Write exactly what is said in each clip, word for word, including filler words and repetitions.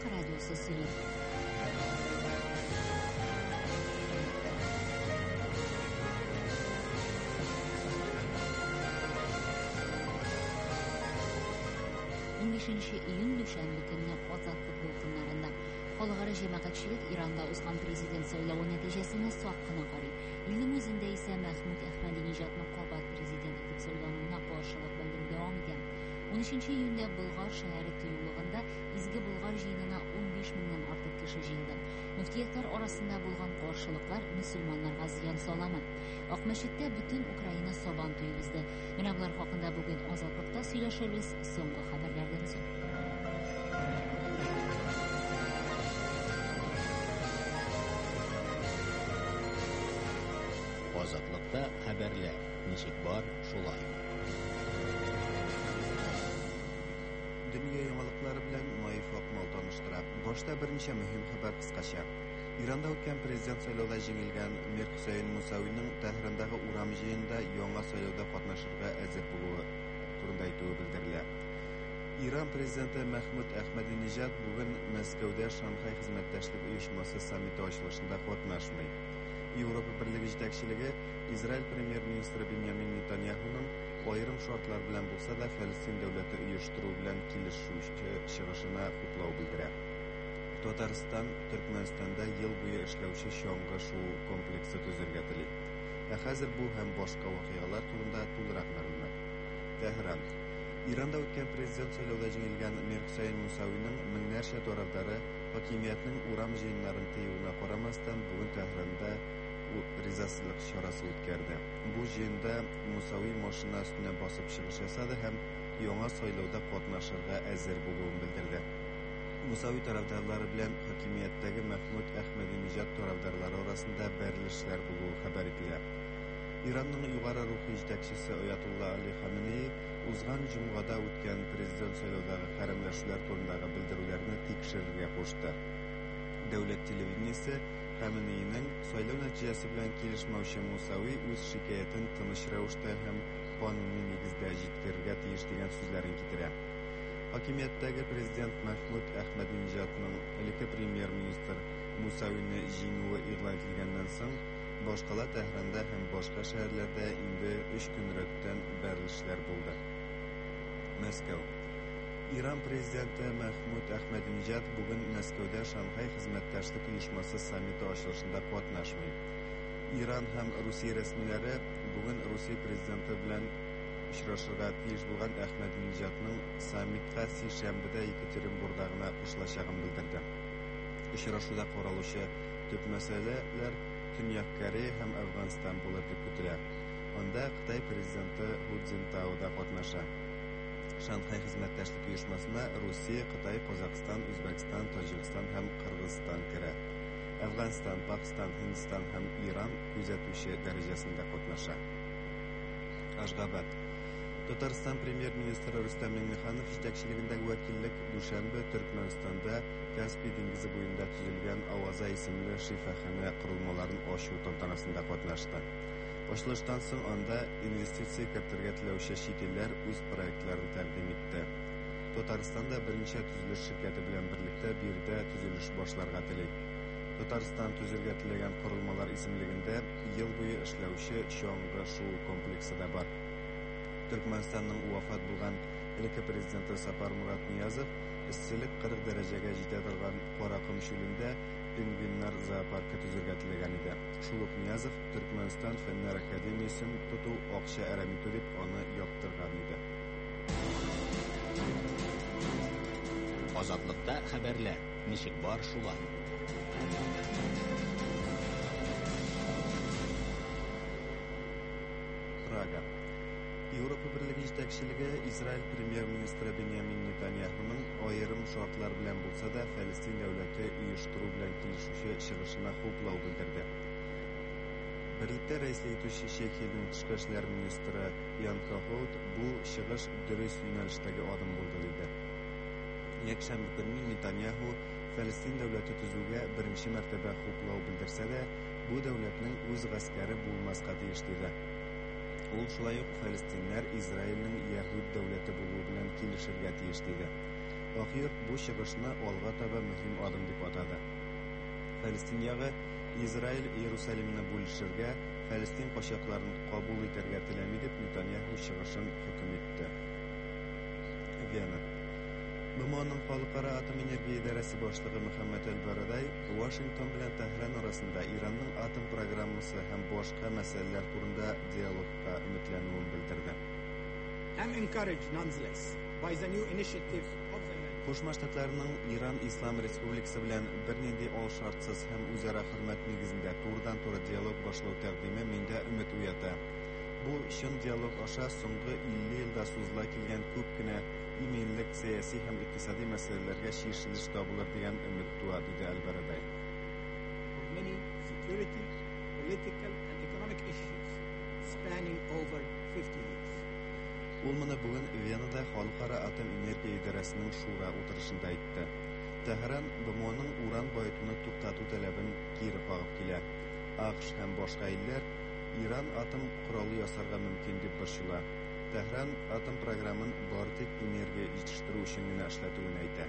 Хак радиосы сөйләп. он бешенче июнь дүшәнбе көнне азатлык дулкыннарында халыкара җәмәгатьчелек Иранда узган президент сайлауы нәтиҗәсенә сак кына карый. Илнең үзендә исә Мәхмүд Әхмәдинеҗадның кабат президент итеп сайлануына каршылык белдерү дәвам итә. он өченче июньдә Болгар шәһәре тыюлыгында изге Болгар җыенына он биш меңнән артык кеше җыелды. Мөфтиятләр арасында булган каршылыклар мөселманнарга зыян саламы? Ак мәчеттә бөтен Украина сабан туе узды. Менә булар хакында бүген Азатлыкта сөйләшәбез. Соңгы хәбәрләрдән соң. Азатлыкта хәбәрләр. Ничек бар, шулай. Дөнья яңалыклары белән Наиф Акмал таныштыра. Башта берничә мөһим хәбәр кыскача. Иранда үткән президент сайлауда җиңелгән Мир Хөсәен Мусавиның Тәһрандагы урам җыенында яңа сайлауда катнашырга әзер булуы турында әйтүе белдерелә. Иран президенты Мәхмүд Әхмәдинеҗад бүген Мәскәүдә Шанхай хезмәттәшлек оешмасы саммиты ачылышында катнашмый. Европа Берлеге җитәкчелеге Израиль премьер-министры Беньямин Нетаньяхуның аерым шартлар белән булса да Фәлестин дәүләте оештыру белән килешүче чыгышына хуплау белдерә. Татарстан Төркмәнстанда ел буе эшләүче чаңгы шуу комплексы төзергә тели. Ә хәзер бу һәм башка вакыйгалар турында тулырак мәгълүмат. Тәһран. Иранда үткән президент сайлауда җиңелгән Мир Хөсәен Мусавиның меңнәрчә тарафдары хакимиятның урам җыеннарын тыюына карамастан бүген Тәһранда ризасызлык чарасы үткәрде. Бу җыенда Мусави машина өстенә басып чыгыш ясады һәм яңа сайлауда катнашырга әзер булуын белдерде. Мусави тарафдарлары белән хакимияттәге Мәхмүд Әхмәдинеҗад тарафдарлары арасында бәрелешләр булуы хәбәр ителә. Иранның югары рухи җитәкчесе Аятулла Али Хаменеи узган җомгада үткән президент сайлаудагы хәрәмләшүләр турындагы белдерүләрне тикшерергә кушты. Дәүләт телевидениесе Хаменеиның сайлау нәтиҗәсе белән килешмәүче Мусави үз шикаятен тыныч рәвештә һәм кануни нигездә җиткерергә тиеш дигән сүзләрен китерә. Хакимияттәге президент Мәхмүд Әхмәдинеҗадның элекке премьер-министр Мусавине җиңүе игълан ителгәннән соң башкала Тәһранда һәм башка шәһәрләрдә инде өч көн рәттән бәрелешләр булды. Мәскәү. Иран президенты Мәхмүд Әхмәдинеҗад бүген Мәскәүдә Шанхай хезмәттәшлек оешмасы саммиты ачылышында катнашмый. Иран һәм Русия рәсмиләре бүген Русия президенты белән очрашырга тиеш булган Әхмәдинеҗадның саммитка сишәмбедә Екатеринбургда гына кушылачагын белдерде. Очрашуда каралучы төп мәсьәләләр Төньяк Корея һәм Әфганстан булыр дип көтелә. Анда Кытай президенты Ху Цзинтао да катнаша. Шанхай хезмәттәшлек оешмасына Русия, Кытай, Казакстан, Үзбәкстан, Таҗикстан һәм Кыргызстан керә. Әфганстан, Пакистан, Һиндстан һәм Иран күзәтүче дәрәҗәсендә катнаша. Ашгабад. Татарстан премьер-министры Рөстәм Миңнеханов җитәкчелегендәге вәкиллек дүшәнбе Төркмәнстанда Каспий диңгезе буенда төзелгән Аваза исемле шифаханә корылмаларын ачу тантанасында катнашты. Ачылыштан соң анда инвестиция кертергә теләүче чит илләр үз проектларын тәкъдим итте. Татарстанда берничә төзелеш ширкәте белән берлектә биредә төзелеш башларга тели. Татарстан төзергә теләгән корылмалар исемлегендә ел буе эшләүче чаңгы шуу комплексы да бар. Төркмәнстанның вафат булган элекке президенты Сапар Мурат Ниязов эсселек кырык дәрәҗәгә җитә торган Каракым чүлендә пингвиннар зоопаркы төзергә теләгән иде. Шул ук Ниязов Төркмәнстан фәннәр академиясен тоту акча әрәм итү дип аны яптырган иде. Азатлыкта хәбәрләр. Ничек бар, шулай. Прага. Европа Берлеге җитәкчелеге Израиль премьер-министры Беньямин Нетаньяхуның аерым шартлар белән булса да Фәлестин дәүләте оештыру белән килешүче чыгышына хуплау белдерде. Берлектә рәислек итүче Чехиянең тышкы эшләр министры Ян Кохоут бу чыгыш дөрес юнәлештәге адым булды диде. Якшәмбе көнне Нетаньяху Фәлестин дәүләте төзүгә беренче мәртәбә хуплау белдерсә дә, бу дәүләтнең үз гаскәре булмаска тиеш диде. Ул шулай ук Фәлестиннәр Израильнең Яһүд дәүләте булуы белән килешергә тиеш диде. Ахир бу чыгышны алга таба мөһим адым дип атады. Фәлестин ягы Израиль Иерусалимны бүлешергә, Фәлестин качакларын кабул итәргә теләми дип Нетаньяху чыгышын хөкем итте. Вена. БМОның халыкара атом энергия идарәсе башлыгы Мөхәммәд Әл-Барадай Вашингтон белән Тәһран арасында Иранның атом программасы һәм башка мәсьәләләр турында диалогка өметләнүен белдерде. I'm encouraged nonetheless by the new initiative of the Кушма Штатларының Иран Ислам Республикасы белән бернинди алшартсыз һәм үзара хөрмәт нигезендә турыдан-туры диалог башлау тәкъдиме миндә өмет уята. Бу чын диалог аша соңгы илле елда сузыла килгән күп кенә иминлек, сәяси һәм икътисади мәсьәләләргә чишелеш табылыр дигән өмет туа, диде Әл-Барадай. many security, political and economic issues spanning over fifty years. Ул моны бүген Венада халыкара атом энергия идарәсенең шура утырышында әйтте. Тәһран БМОның уран байытуны туктату таләбен кире кагып килә. АКШ һәм башка илләр Иран атом коралы ясарга мөмкин дип борчыла. Тәһран атом программын бары тик энергия җитештерү өчен генә эшләтүен әйтә.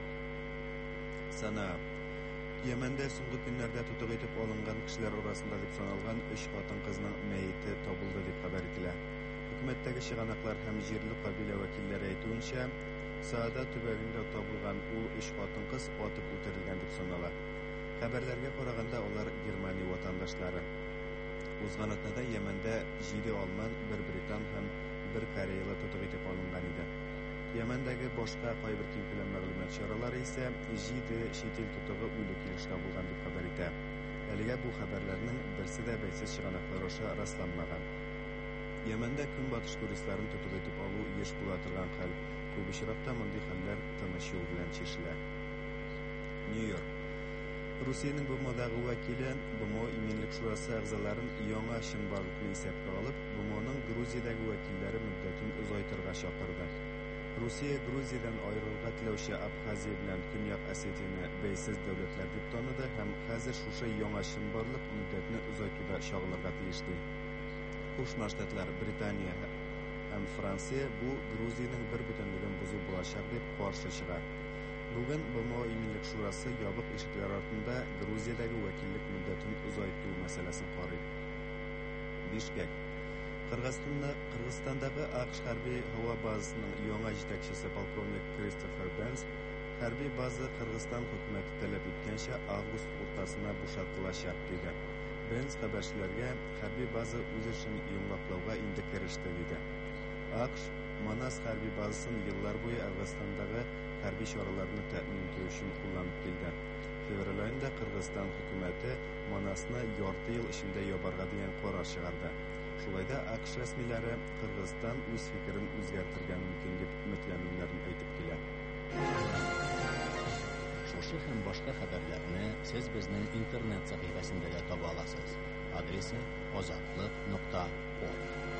Сана Йәмәндә соңгы көннәрдә тотып итеп алынган кешеләр арасында дип саналган өч хатын-кызның мәете табылды дип хәбәр ителә. Хөкүмәттәге чыганаклар һәм җирле кабилә вәкилләре әйтүенчә, Саада төбәгендә табылган ул өч хатын-кыз атып үтерелгән дип санала. Хәбәрләргә караганда алар Германия ватандашлары. Узган атнада Йәмәндә җиде алман, бер британ һәм бер кореялы тотып итеп алынган иде. Йәмәндәге башка кайбер киң күләм мәгълүмат чаралары исә җиде чит ил тотыгы үле килеш табылган дип хәбәр итә. Әлегә бу хәбәрләрнең берсе дә бәйсез чыганаклар аша расланмаган. Йәмәндә көнбатыш туристларын тотып итеп алу еш була торган хәл. Күп очракта мондый хәлләр тыныч юл белән чишелә. Нью-Йорк. Русиянең БМОдагы вәкиле БМО иминлек шурасы әгъзаларын яңа чынбарлыкны исәпкә алып, БМОның Грузиядәге вәкилләре мөддәтен озайтырга чакырды. Русия Грузиядан аерылырга теләүче Абхазия белән Көньяк Осетияны бәйсез дәүләтләр дип таныды һәм хәзер шушы яңа чынбарлык мөддәтне озайтуда чагылырга тиеш ди. Кушма Штатлар, Британия һәм Франция бу Грузиянең бер бөтенлеген бозу булачак дип каршы чыга. Бүген БМО иминлек шурасы ябык ишекләр артында Грузиядәге вәкиллек мөддәтен озайту мәсьәләсен карый. Бишкек. Кыргызстанда Кыргызстандагы АКШ хәрби һава базасының яңа җитәкчесе полковник Кристофер Бенс хәрби база Кыргызстан хөкүмәте таләп иткәнчә август уртасына бушатылачак диде. Бенс хәбәрчеләргә хәрби база үз эшен йомгаклауга инде кереште диде. АКШ Манас хәрби базасын еллар буе Әфганстандагы хәрби чараларны тәэмин итү өчен кулланып килде. Февраль аенда Кыргызстан хөкүмәте Манасны ярты ел эчендә ябарга дигән карар чыгарды. Шулай да АКШ рәсмиләре Кыргызстан үз фикерен үзгәртергә мөмкин дип өметләнүләрен әйтеп килә. Шушы һәм башка хәбәрләрне сез безнең интернет сәхифәсендә дә таба аласыз. Адресы озатлык нокта орг.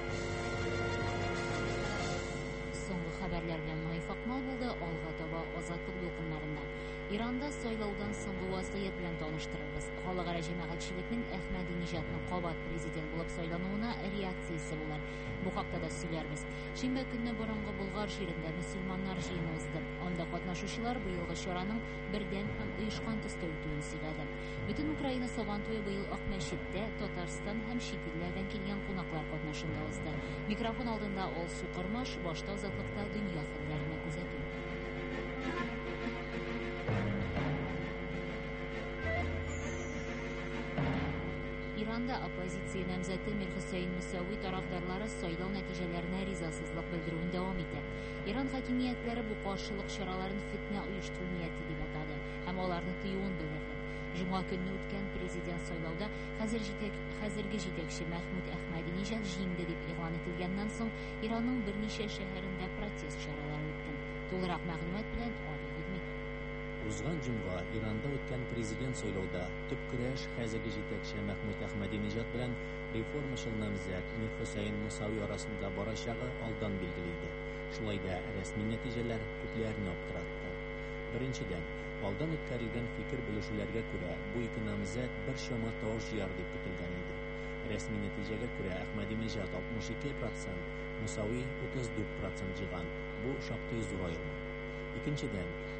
Соңгы хәбәрләр белән Майфакмал булды. Алга таба азатлык дулкыннарында. Иранда сайлаудан соңгы вазгыять белән таныштырырбыз. Халыкара җәмәгатьчелекнең Әхмәдинеҗадның кабат президент булып сайлануына реакциясе булыр. Бу хакта да сөйләрбез. Шимбә көнне борынгы Болгар җирендә мөселманнар җыены узды. Анда катнашучылар быелгы чараның бердәм һәм оешкан төстә үтүен сөйләде. Бөтен Украина Сабантуе быел Акмәчеттә Татарстан һәм чит илләрдән килгән кунаклар катнашында узды. Микрофон алдында Ол Сукырмаш башта азатлыкта дөнья хәлләренә күзәтү. Иранда оппозиция намзәте Мир Хусейн Мусави тарафдарлары сайлау нәтиҗәләренә ризасызлык белдерүен дәвам итә. Иран хакимиятләре бу каршылык чараларын фитнә оештыру нияте дип атады һәм аларны тыюын белдерде. Җомга көнне үткән президент сайлауда хәзер җитәк хәзерге җитәкче Мәхмүд Әхмәдинеҗад җиңде дип игълан ителгәннән соң Иранның берничә шәһәрендә протест чаралары үтте. Тулырак мәгълүмат белән Али Гыдмит. Узган җомга Иранда үткән президент сайлауда төп көрәш хәзерге җитәкче Мәхмүд Әхмәдинеҗад белән реформачыл намзәт Мир Хусейн Мусави арасында барачагы алдан билгеле иде. Шулай да рәсми нәтиҗәләр күпләрне аптыратты. Беренчедән, алдан үткәрелгән фикер белешүләргә күрә, бу ике намзәт бер чама тавыш җыяр дип көтелгән иде. Рәсми нәтиҗәгә күрә Әхмәдинеҗад алтмыш ике процент, Мусави утыз дүрт процент җыйган. Бу шактый зур аерма. Икенчедән,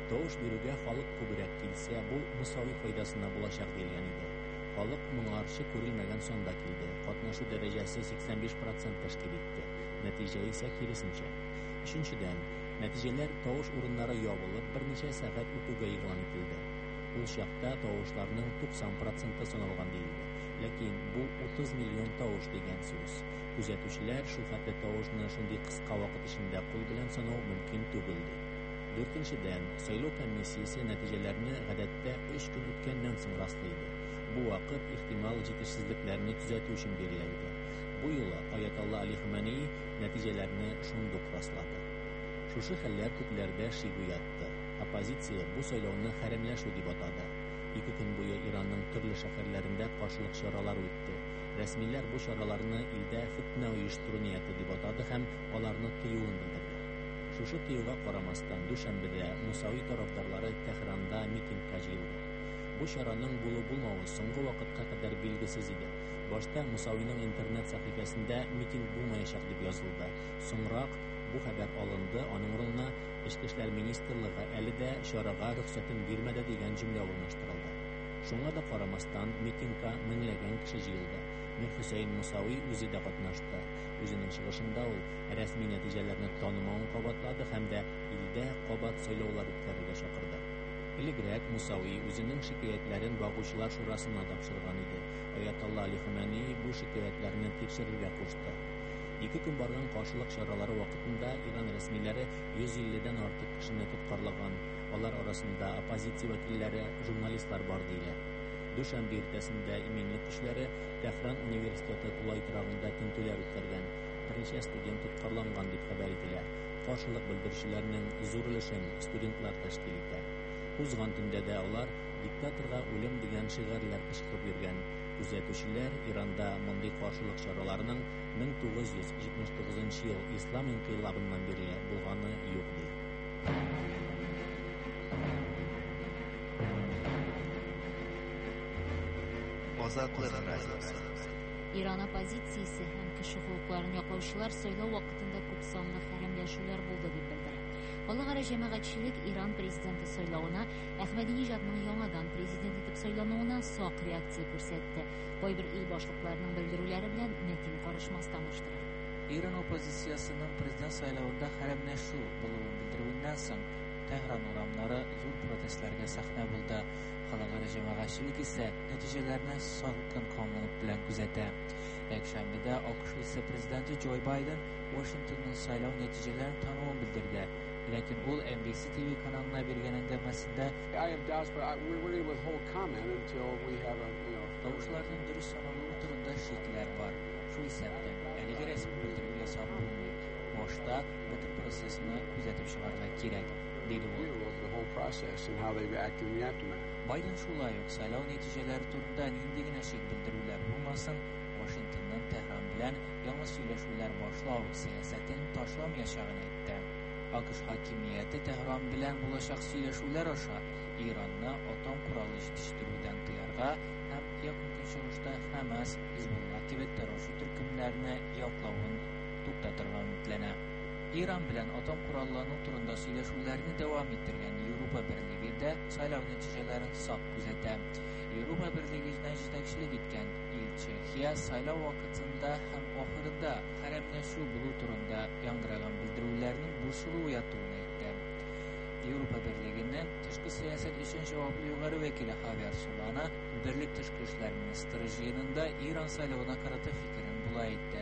Тавыш бирүгә халык күбрәк килсә, бу мусави файдасына булачак дигән иде. Халык моңарчы күрелмәгән сонда килде. Катнашу дәрәҗәсе сиксән биш процент тәшкил итте. Нәтиҗә исә киресенчә. Өченчедән, нәтиҗәләр тавыш урыннары ябылып, берничә сәгать үтүгә игълан ителде. Ул чакта тавышларның туксан проценты саналган диелде. Ләкин бу утыз миллион тавыш дигән сүз. Күзәтүчеләр шул хәтле тавышны шундый кыска вакыт эчендә кул белән санау мөмкин түгел ди. Дүртенчедән, сайлау комиссиясе нәтиҗәләрне гадәттә өч көн үткәннән соң раслайды. Бу вакыт ихтимал җитешсезлекләрне төзәтү өчен бирелә иде. Бу юлы Аятолла Али Хомейни нәтиҗәләрне шундук раслады. Шушы хәлләр күпләрдә шик уятты. Оппозиция бу сайлауны хәрәмләшү дип атады. Ике көн буе Иранның төрле шәһәрләрендә каршылык чаралары үтте. Рәсмиләр бу чараларны илдә фитнә оештыру нияте дип атады һәм аларны тыюын белдерде. Шушы тыюга карамастан дүшәмбедә Мусави тарафдарлары Тәһранда митингка җыелды. Бу чараның булу-булмавы соңгы вакытка кадәр билгесез иде. Башта Мусавиның интернет сәхифәсендә митинг булмаячак дип язылды. Соңрак бу хәбәр алынды, аның урынына Эчке эшләр министрлыгы әле дә чарага рөхсәтен бирмәде дигән җөмлә урнаштырылды. Шуңа да карамастан митингка меңләгән кеше җыелды. Мир Хөсәйн Мусави үзе дә катнашты. Үзенең чыгышында ул рәсми нәтиҗәләрне танымавын кабатлады һәм дә илдә кабат сайлаулар үткәрергә чакырды. Элегрәк Мусави үзенең шикаятьләрен багучылар шурасына тапшырган иде. Аятолла Али Хомейни бу шикаятьләрне тикшерергә кушты. Ике көн барган каршылык чаралары вакытында Иран рәсмиләре йөз илледән артык кешене тоткарлаган. Алар арасында оппозиция вәкилләре, журналистлар бар диләр. Дүшәмбе иртәсендә иминлек көчләре Тәһран университеты тулай торагында тинтүләр үткәргән. Берничә студент тоткарланган дип хәбәр ителә. Каршылык белдерүчеләрнең зур өлешен студентлар тәшкил итә. Узган төндә дә алар диктаторга үлем дигән шигырьләр кычкырып йөргән. Күзәтүчеләр Иранда мондый каршылык чараларының мең тугыз йөз җитмеш тугызынчы ел ислам инкыйлабыннан бирле булганы юк ди. Азатлык радиосы. Иран оппозициясе һәм кеше хукукларын яклаучылар сайлау вакытында күп санлы хәрәмләшүләр булды дип белдерә. Халыкара җәмәгатьчелек Иран президенты сайлауына Әхмәдинеҗадның яңадан президент итеп сайлануына сак реакция күрсәтте. Кайбер ил башлыкларының белдерүләре белән митинг карышмастан оештыра. Иран оппозициясының президент сайлауында хәрәмләшү булуын белдерүеннән соң Тәһран урамнары зур протестларга сәхнә булды. Халыкара җәмәгатьчелек исә нәтиҗәләрне салкын камлылык белән күзәтә. Якшәмбедә АКШ вице-президенты Джо Байден Вашингтонның сайлау нәтиҗәләрен тануын белдерде. Ләкин ул Эн Би Си Ти Ви каналына биргән әңгәмәсендә тавышларның дөрес саналуы турында шикләр бар. Шул исәптән әлеге рәсми белдерү ясап булмый. Башта бөтен процессны күзәтеп чыгарга кирәк, диде ул. Байден шулай ук сайлау нәтиҗәләре турында нинди генә шик белдерүләр булмасын, Вашингтонның Тәһран белән яңа сөйләшүләр башлау сәясәтен ташламаячагын әйтте. АКШ хакимияте Тәһран белән булачак сөйләшүләр аша Иранны атом коралы җитештерүдән тыярга һәм якын көнчыгышта Хамас, Хизбулла кебек террорчы төркемнәрне яклавын туктатырга өметләнә. Иран белән атом кораллану турында сөйләшүләрне дәвам иттергән Европа Берлеге дә сайлау нәтиҗәләрен сак күзәтә. Европа Берлегенә җитәкчелек иткән ил Чехия сайлау вакытында һәм ахырында хәрәмләшү булу турында яңгыраган белдерүләрнең борчылу уятуын әйтте. Европа Берлегенең тышкы сәясәт өчен җаваплы югары вәкиле Хавьер Солана Берлек тышкы эшләр министры җыенында Иран сайлауына карата фикерен булай әйтте.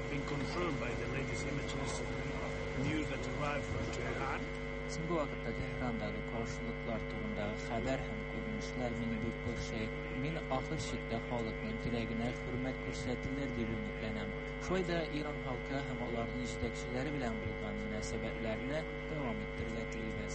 Соңгы вакытта Тәһрандагы каршылыклар турындагы хәбәр һәм күренешләр мине бик борчый. Мин ахыр чиктә халыкның теләгенә хөрмәт күрсәтелер дип өметләнәм. Шулай да Иран халкы һәм аларның җитәкчеләре белән булган мөнәсәбәтләрне дәвам иттерергә телибез.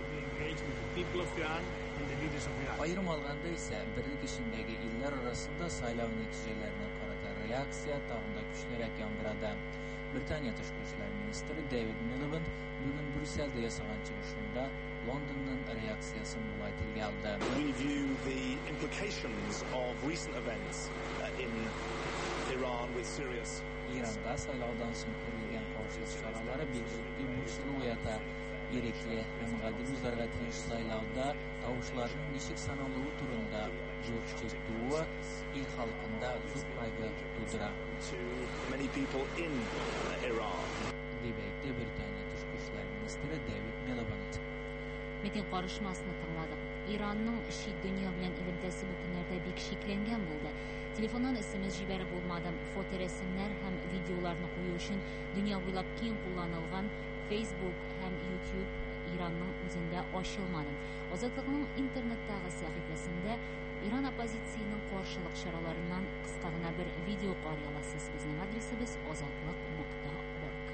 Аерым алганда исә берлек эчендәге илләр арасында сайлау нәтиҗәләренә карата реакция тагын да көчлерәк яңгырады. Британия тышкы эшләр министры Дэвид Милибанд бүген Брюссельдә ясаган чыгышында Лондонның реакциясын булай телгә алды. We view the implications of recent events in Iran with serious. Иранда сайлаудан соң күрелгән каршылык чаралары бик җитди борчылу уята. Ерекли һәм гадел узарга тиеш сайлауда тавышларның ничек саналуы турында зур чыктуы ил халкында зур кайгы тудыра. To many people in uh, Iran. Дип әйтте Британия тышкы эшләр министры Дэвид Милибанд. Митинг карышмасыны тыңладык. Иранның шит дөнья белән элемтәсе бу көннәрдә бик шикләнгән булды. Телефоннан эсэмэс җибәреп булмадым. Фоторәсемнәр һәм видеоларны кую өчен дөнья буйлап киң кулланылган Facebook һәм YouTube Иранның үзендә ачылмады. Азатлыкның интернеттагы сәхифәсендә Иран оппозициясының каршылык чараларыннан кыска гына бер видео карый аласыз. Безнең адресыбыз азатлык нокта орг.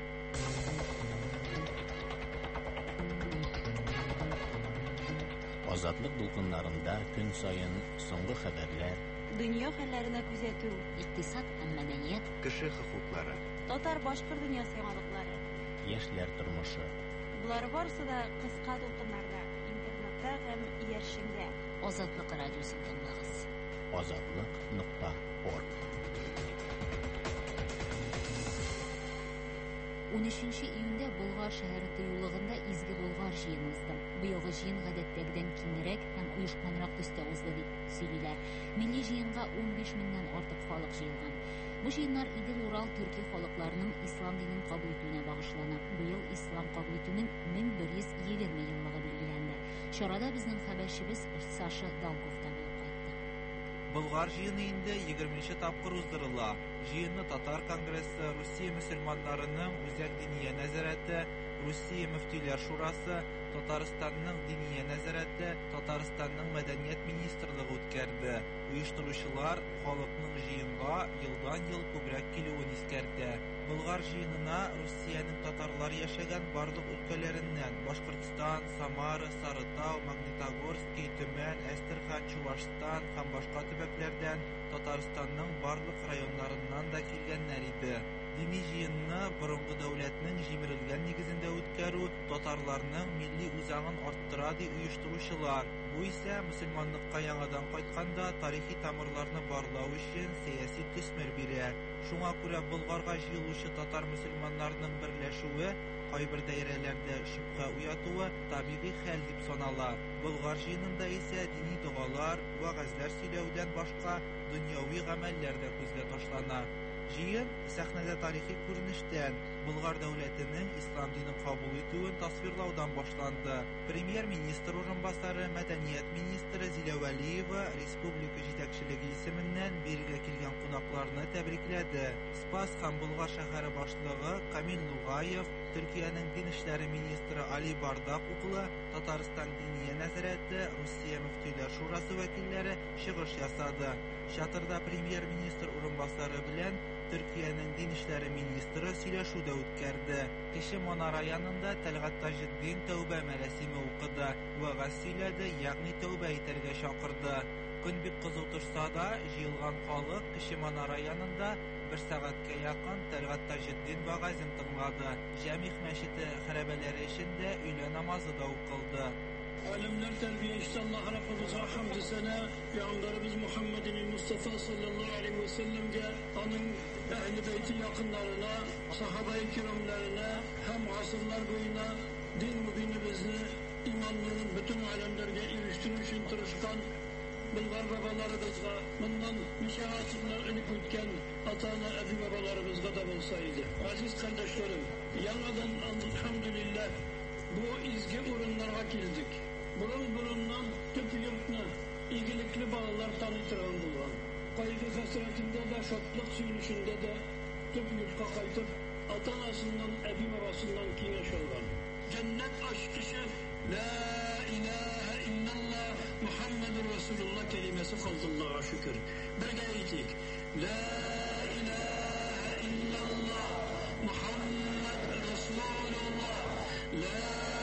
Азатлык дулкыннарында көн сайын соңгы хәбәрләр, дөнья хәлләренә күзәтү, икътисад һәм мәдәният, кеше хокуклары, татар-башкорт дөньясы яңалыклары. яшьләр тормышы. Булар барысы да кыска дулкыннарда, интернетта һәм ияршеңдә. Азатлык радиосын тыңлагыз. азатлык нокта орг. унөченче июньдә Болгар шәһәре тыюлыгында изге Болгар җыены узды. Быелгы җыен гадәттәгедән киңрәк һәм оешканрак төстә узды дип сөйлиләр. Милли җыенга ун биш меңнән артык халык җыелган. Бу җыеннар Идел Урал төрки халыкларының ислам динен кабул итүенә багышлана. Быел ислам кабул итүнең мең бер йөз егерме еллыгы билгеләнде. Чарада безнең хәбәрчебез Саша Далков та булып кайтты. Болгар җыены инде егерменче тапкыр уздырыла. Җыенны Татар конгрессы, Русия мөселманнарының үзәк диния нәзарәте, Русия мөфтиләр шурасы, Татарстанның диния нәзарәте, Татарстанның мәдәният министрлыгы үткәрде. Уештыручылар халыкның җыенга елдан-ел күбрәк килүен искәртә. Болгар җыенына Русиянең татарлар яшәгән барлык өлкәләреннән Башкортстан, Самара, Сарытау, Магнитогорск, Төмән, Әстерхан, Чувашстан һәм башка төбәкләрдән Татарстанның барлык районнарыннан да килгәннәр иде. Дини җыенны борынгы дәүләтнең җимерелгән нигезендә үткәрү татарларның милли үзаңын арттыра ди оештыручылар. Бу исә мөселманлыкка яңадан кайтканда тарихи тамырларны барлау өчен сәяси төсмер бирә. Шуңа күрә Болгарга җыелучы татар мөселманнарның берләшүе кайбер даирәләрдә шөбһә уятуы табигый хәл дип санала. Болгар җыенында исә дини дугалар, вәгазьләр сөйләүдән башка дөньяви гамәлләр дә күзгә ташлана. Җыен сәхнәдә тарихи күренештән Болгар дәүләтенең ислам динен кабул итүен тасвирлаудан башланды. Премьер-министр урынбасары, мәдәният министры Зилә Вәлиева республика җитәкчелеге исеменнән биргә килгән кунакларны тәбрикләде. Спас һәм Болгар шәһәре башлыгы Камил Нугаев, Төркиянең дин эшләре министры Али Бардак углы, Татарстан диния нәзарәте, Русия мөфтиләр шурасы вәкилләре чыгыш ясады. Чатырда премьер-министр урынбасары белән Төркиянең дин эшләре министры сөйләшүдә үткәрде. Кече Манара янында Тәлгать Таҗетдин тәүбә мәрасиме укыды. Вәгазь сөйләде, ягъни тәүбә итәргә чакырды. Көн бик кызу торса да, җыелган халык Кече Манара янында бер сәгатькә якын Тәлгать Таҗетдин вәгазен тыңлады. Җәмигъ мәчете хәрабәләре эчендә өйлә намазы да укылды. Alimler terbiye işte Allah Rabbimize hamdü sene Peygamberimiz Muhammed'in Mustafa sallallahu aleyhi ve sellem'e onun ehli beyti yakınlarına, sahabe-i kiramlarına hem asırlar boyuna din mübinimizni imanlının bütün alemlerine eriştirmek için tırışkan Bulgar babalarımızga bundan nice asırlar önüp ötken ata-ana ebi babalarımızga da olsaydı. Aziz kardeşlerim, yanmadan elhamdülillah bu izgi urunlara geldik. Burun burundan tüp yurtna ilgilikli bağlar tanıtıran bulgan. Kaygı hasretinde de şatlık sürüşünde de tüp yurtka kaytıp atanasından, ebi babasından kineş olgan. Cennet aşkışı La ilahe illallah Muhammedur Resulullah kelimesi kaldıllaha şükür. Birge eğitik. La ilahe illallah Muhammed Resulullah La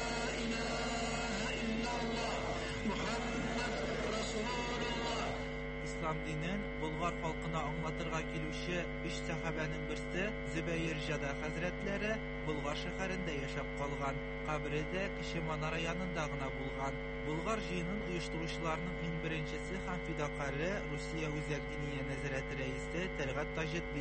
İslam dinin Bulgar халкына аңлатырга килүче өч сахабәнең берсе Зөбәйр Җада хәзрәтләре Булгар шәһәрендә яшәп калган. Кабре дә Кече Манара янында гына булган. Булгар җыенын оештыручыларның иң беренчесе һәм фидакары Русия үзәк диния нәзарәте рәисе Тәлгать Таҗетдин.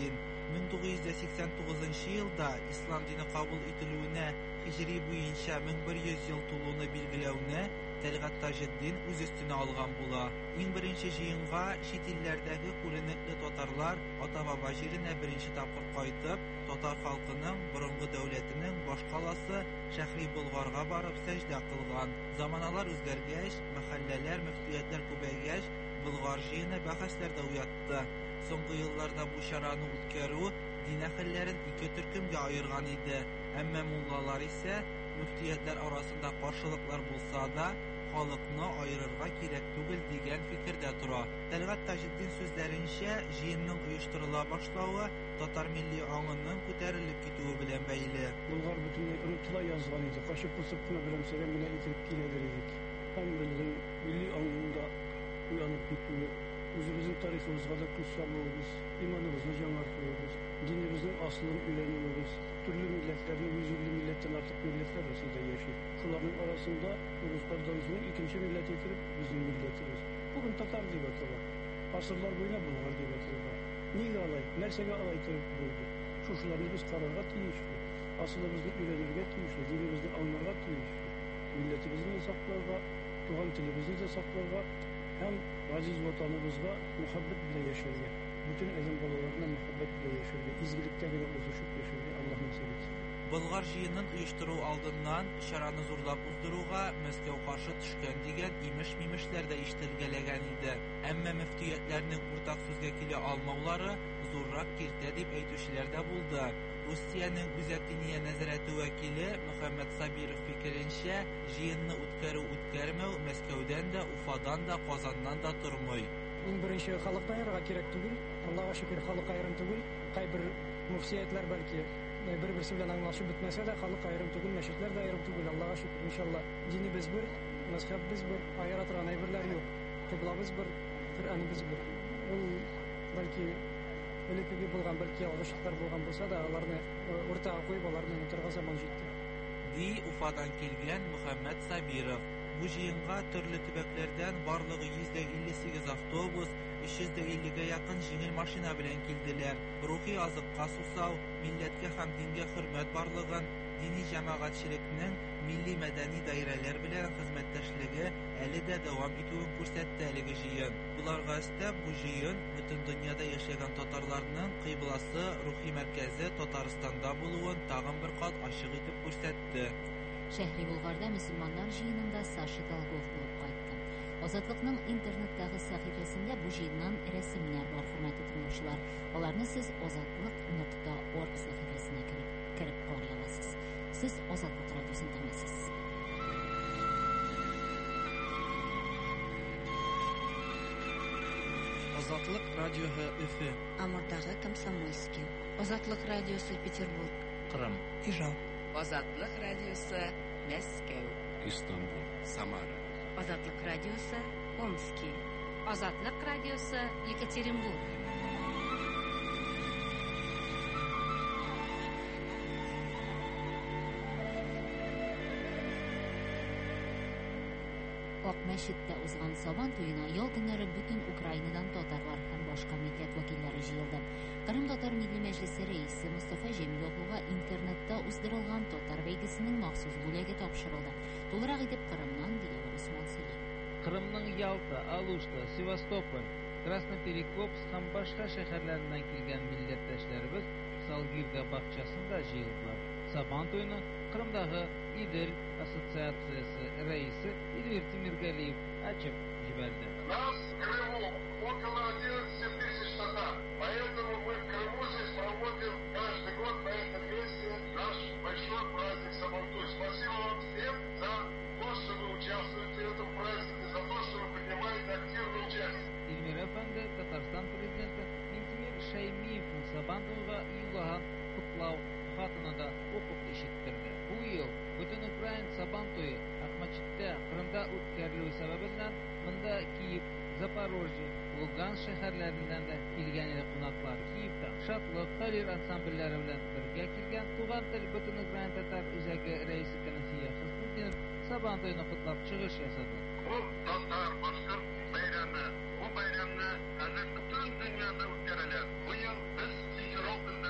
мең тугыз йөз сиксән тугызынчы елда ислам дине кабул ителүенә хиҗри буенча мең бер йөз ел тулуны билгеләүне Тәлгать Таҗетдин үз өстенә алган була. Иң беренче җыенга чит илләрдәге күренекле татарлар ата-баба җиренә беренче тапкыр кайтып, татар халкының борынгы дәүләтенең баш каласы Шәһри Болгарга барып сәҗдә кылган. Заманалар үзгәргәч, мәхәлләләр, мөфтиятләр күбәйгәч, Болгар җыены бәхәсләрдә уятты. Соңгы елларда бу чараны үткәрү дин әһелләрен ике төркемгә аерган иде. Әмма муллалар исә мөфтиятләр арасында каршылыклар булса да, халыкны аерырга кирәк түгел дигән фикердә тора. Тәлгать Таҗетдин сүзләренчә, җыенның оештырыла башлавы татар милли аңының күтәрелеп китүе белән бәйле. Болгар бөтенләй онытыла язган иде. Кашып кысып кына белән сәлам белән итеп киләдер идек. Һәм безнең милли аңында уянып китүе, үзебезнең тарихыбызга да күз салуыбыз, иманыбызны яңартуыбыз, динебезнең аслын өйрәнүебез, төрле милләтләрне, йөз илле милләттән артык милләтләр арасында яши. Шуларның арасында руслардан соң икенче милләт итеп безнең милләтебез. Бүген татар дип атала. Асырлар буена болгар дип атала. Нигә алай? Нәрсәгә алай торып булды? Шушыларны без карарга тиешле. Асылыбызны өйрәнергә тиешле, динебезне аңларга тиешле. Милләтебезне сакларга, туган телебезне дә сакларга һәм газиз ватаныбызга мөхәббәт белән яшәргә. Bütün әзем балаларына мөхәббәт белән яшәргә, изгелеккә генә узышып яшәргә Аллаһ насыйп итсен. Болгар җыенын оештыру алдыннан чараны зурлап уздыруга Мәскәү каршы төшкән дигән имеш-мимешләр дә ишетелгәләгән иде. Әмма мөфтиятләрнең уртак сүзгә килә алмаулары зуррак киртә дип әйтүчеләр дә булды. Русиянең Үзәк диния нәзарәте вәкиле Мөхәммәд Сабиров фикеренчә, җыенны үткәрү-үткәрмәү Мәскәүдән дә, Уфадан да, Казаннан да тормый. Иң беренче халыкны аерырга кирәк түгел. Аллаһка шөкер, халык аерым түгел. Кайбер мөфтиятләр бәлки бер-берсе белән аңлашып бетмәсә дә, халык аерым түгел, мәчетләр дә аерым түгел. Аллаһка шөкер, иншалла, динебез бер, мәзһәбебез бер, аера торган әйберләр юк. Кыблабыз бер, Коръәнебез бер. Ул бәлки элеккеге булган, бәлки ялгышлыклар булган булса да, аларны уртага куеп, аларны онытырга заман җитте. Ди Уфадан килгән Мөхәммәд Сабиров. Бу җыенга төрле төбәкләрдән барлыгы йөз илле сигез автобус, өч йөз иллегә якын җиңел машина белән килделәр. Рухи азыкка сусау, милләткә һәм дингә хөрмәт барлыгын, дини җәмәгатьчелекнең милли-мәдәни даирәләр белән хезмәттәшлеге әле дә дәвам итүен күрсәтте әлеге җыен. Буларга өстәп, бу җыен бөтен дөньяда яшәгән татарларның кыйбласы, рухи мәркәзе Татарстанда булуын тагын бер кат ачык итеп күрсәтте. Шәһри Болгарда мөселманнар җыенында Саша Долгов булып кайтты. Азатлыкның интернеттагы сәхифәсендә бу җыеннан рәсемнәр бар, хөрмәтле тыңлаучылар. Аларны сез азатлык нокта орг сәхифәсенә кирип кирип карый аласыз. Сез Азатлык радиосын тыңлыйсыз. Азатлык радиоһы Өфе, Амурдагы Комсомольский, Азатлык радиосы Петербург, Кырым, Ижау, Азатлык радиосы Мәскәү, Истанбул, Самара, Азатлык радиосы Омский, Азатлык радиосы Екатеринбург. Ак мәчеттә узган Сабан туена ял көннәре бөтен Украинадан татарлар һәм башка милләт вәкилләре җыелды. Кырым Татар Милли Мәҗлесе рәисе Мустафа Җәмиловга интернетта уздырылган татар бәйгесенең махсус бүләге тапшырылды. Тулырак итеп Кырымнан Диләвер Усман сөйли. Кырымның Ялта, Алушта, Севастополь, Красноперекопск һәм башка шәһәрләреннән килгән милләттәшләребез Салгирда бакчасында җыелдылар. Сабан туены Кырымдагы Идел ассоциациясе рәисе Эльвир Тимиргалиев ачып җибәрде. Нас в Крыму около одиннадцати тысяч татар, поэтому мы в Крыму здесь проводим каждый год на этом месте наш большой праздник Сабантуй. Спасибо вам всем за то, что вы участвуете в этом празднике, за то, что вы принимаете активное участие. Эльмир әфәнде Татарстан президенты Минтимир Шәймиевның Сабан туйга юллаган котлау хатыны да укып ишеттерде. Бу ел бөтен Украин Сабан туе Ахмачиттә, Кырымда үткәрелү сәбәбеннән монда Киев, Запорожье, Луганск шәһәрләреннән дә килгән иде кунаклар. Киевта Шатлык, Талир ансамбльләре белән бергә килгән Туган тел бөтен Украин татар үзәге рәисе Канафия Хисбулдинов Сабан туйны котлап чыгыш ясады. Бу татар башкорт бәйрәме, бу бәйрәмне әле бөтен дөньяда үткәрелә. Бу ел без Сидеровның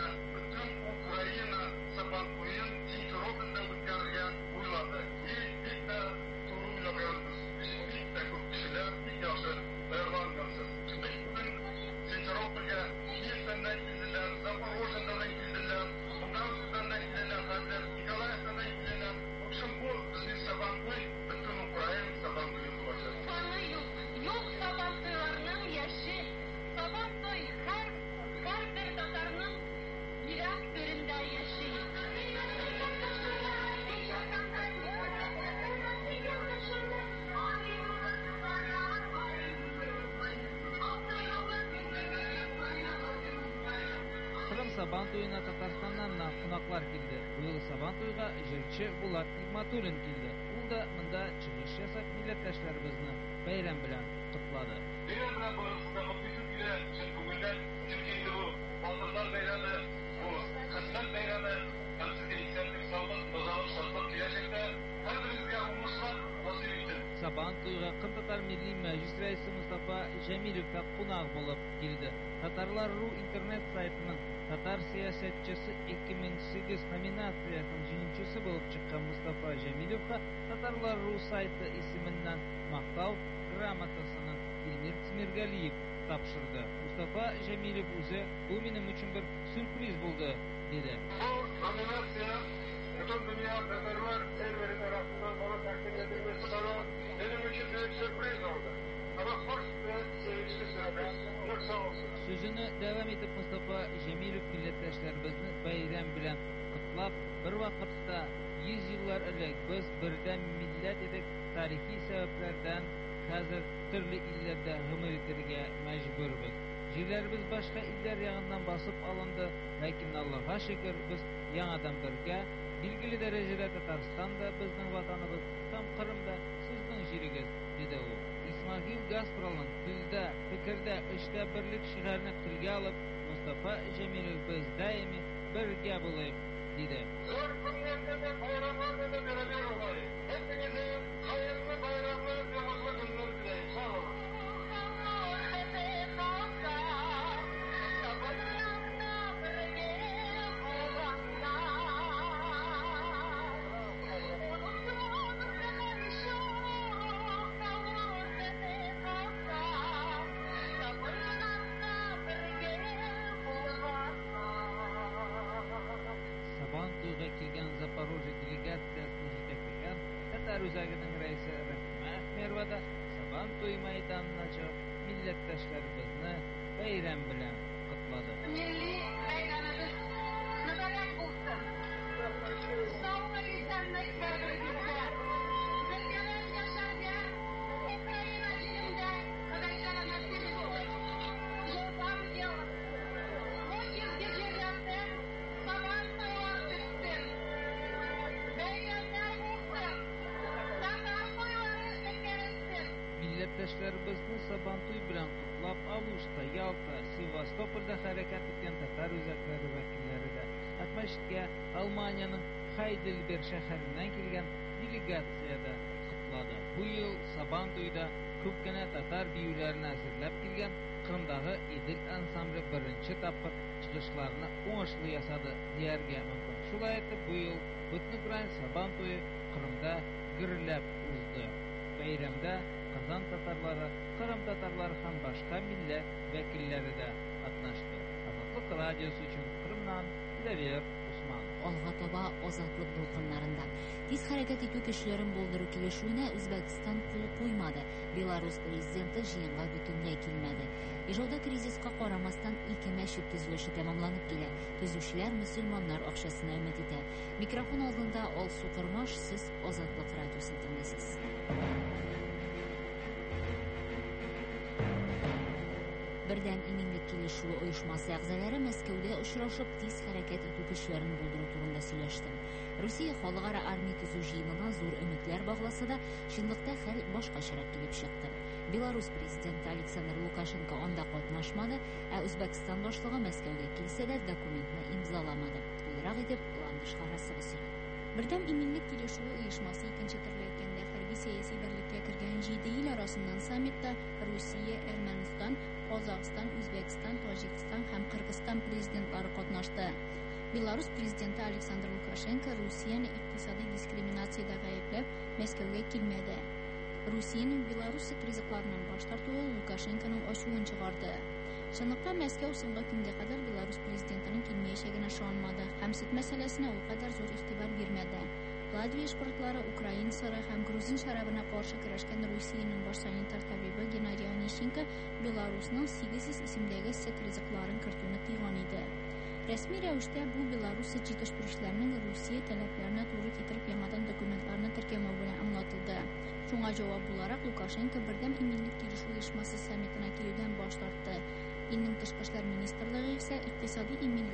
Сабан туена Татарстаннан кунаклар килде. Бу ел Сабан туйга җырчы Булат Нигъматуллин килде. Ул да монда чыгыш ясап милләттәшләребезне бәйрәм белән котлады. Бәйрәм белән барысында бүтән килә, чын күңелдән, чөнки бу батырлар бәйрәме, бу хезмәт бәйрәме, һәм сезгә исәнлек, саулык, тазалык, шатлык киләчәктә һәрберегезгә уңышлар насыйп итсен. Сабан туйга Кырым Татар Милли Мәҗлес рәисе Мустафа Җәмилев та кунак булып килде. Татарлар.ру интернет сайтының Татар сиясәтчесе ике мең сигез номинациясының җиңүчесе булып чыккан Мустафа Җәмилевка Татарлар.ру сайты исеменнән мактау грамотасын Илмир Тимиргалиев тапшырды. Мустафа Җәмилев үзе бу минем өчен бер сюрприз булды диде. Бу номинация bütün dünya Татарлар сервері tarafından bana takdim edilmesi bana benim için büyük sürpriz oldu. Ama hoş ve sevinçli sürpriz. Çok sağ olsun. Sözünü devam etip Mustafa Җәмилев милләттәшләребезне бәйрәм белән котлап, бер вакытта йөз еллар элек без бердәм милләт идек, тарихи сәбәпләрдән хәзер төрле илләрдә гомер итәргә мәҗбүрбез. Җирләребез башка илләр ягыннан басып алынды, ләкин Аллаһка шөкер, без яңадан бергә билгеле дәрәҗәдә Татарстанда безнең ватаныбыз, һәм Кырымда сезнең җирегез, диде ул. Исмаил Гастролның телдә, фикердә, эштә берлек шигырьне телгә алып, Мустафа Җәмилев без даими бергә булыйк, диде. Зур көннәрдә дә, байрамларда да бәрабәр булайык. Һәммәгезгә хәерле байрамлар, яңгырлы көннәр теләйм. Сау булыгыз. Сабан туйга килгән Запорожье делегациясен җитәкләгән Татар үзәгенең рәисе Рәхимә Әхмәрова да Сабан туй мәйданына чыгып милләттәшләребезне бәйрәм белән котлады. Милли бәйрәмебез мөбарәк булсын. Саулык, исәнлек бергә. Бергәләп яшәргә, Украина җирендә Ходай насыйп итсен. Елдан ел бу изге җирләрдә Сабан туйлар үтсен. Бәйрәмнәр булсын. Татар туйлары үткәрелсен. Милләттәшләребезне Сабан туй белән котлап, Алушта, Ялта, Севастопольдә хәрәкәт иткән татар үзәкләре вәкилләре дә катнашкә Алманиянең Хайдельберг шәһәреннән килгән делегациядә котлады. Бу ел Сабан туйда күп кенә татар биюләрен әзерләп килгән Кырымдагы Идел ансамбле беренче тапкыр чыгышларны уңышлы ясады дияргә мөмкин. Шулай итеп, бу ел Бөтенүкраин Сабан туе Кырымда гөрләп узды. Бәйрәмдә Казан татарлары, Кырым татарлары һәм башка милләт вәкилләре дә катнашты. Азатлык радиосы өчен Кырымнан Левер Усман. Алга таба азатлык дулкыннарында тиз хәрәкәт итү кешеләрен булдыру килешүенә Үзбәкстан кул куймады. Беларус президенты җыенга бөтенләй килмәде. Ижауда кризиска карамастан ике мәчет төзелеше тәмамланып килә. Төзүчеләр мөселманнар акчасына өмет итә. Микрофон алдында Алсу Кырмаш, сез Азатлык радиосын тыңлыйсыз. Бердәм иминлек килешүе оешмасы әгъзалары Мәскәүдә очрашып тиз хәрәкәт итү кешеләрен булдыру турында сөйләште. Русия халыкара армия төзү җыенына зур өметләр багласа да, чынлыкта хәл башкачарак килеп чыкты. Беларус президенты Александр Лукашенко анда катнашмады, ә Үзбәкстан башлыгы Мәскәүгә килсә дә документны имзаламады. Тулырак итеп, Ландыш Харасова сөйли. Бердәм иминлек килешүе оешмасы икенче төрле әйткәндә хәрби-сәяси берлеккә кергән җиде ил арасыннан саммитта Русия, Әрмәнстан, Казакстан, Үзбәкстан, Таҗикстан һәм Кыргызстан президентлары катнашты. Беларус президенты Александр Лукашенко Русияны икътисади дискриминациядә гаепләп Мәскәүгә килмәде. Русиянең Беларусь ризыкларыннан баш тартуы Лукашенконың ачуын чыгарды. Чынлыкта Мәскәү соңгы көнгә кадәр Беларусь президентының килмәячәгенә ышанмады һәм сөт мәсьәләсенә ул кадәр зур игътибар бирмәде. Латвия шпортлары Украин сыры һәм грузин шарабына каршы көрәшкән Русиянең баш санитар табибы Геннадий Онищенко Беларусның сигез йөз исемдәге сөт ризыкларын кертүне тыйган иде. Рәсми рәвештә бу Беларусь җитештерүчеләренең Русия таләпләренә туры китереп яңадан документларны теркәмәү белән аңлатылды. Шуңа җавап буларак Лукашенко бердәм иминлек килешү оешмасы саммитына килүдән баш тартты. Илнең тышкы эшләр министрлыгы исә икътисади иминлеккә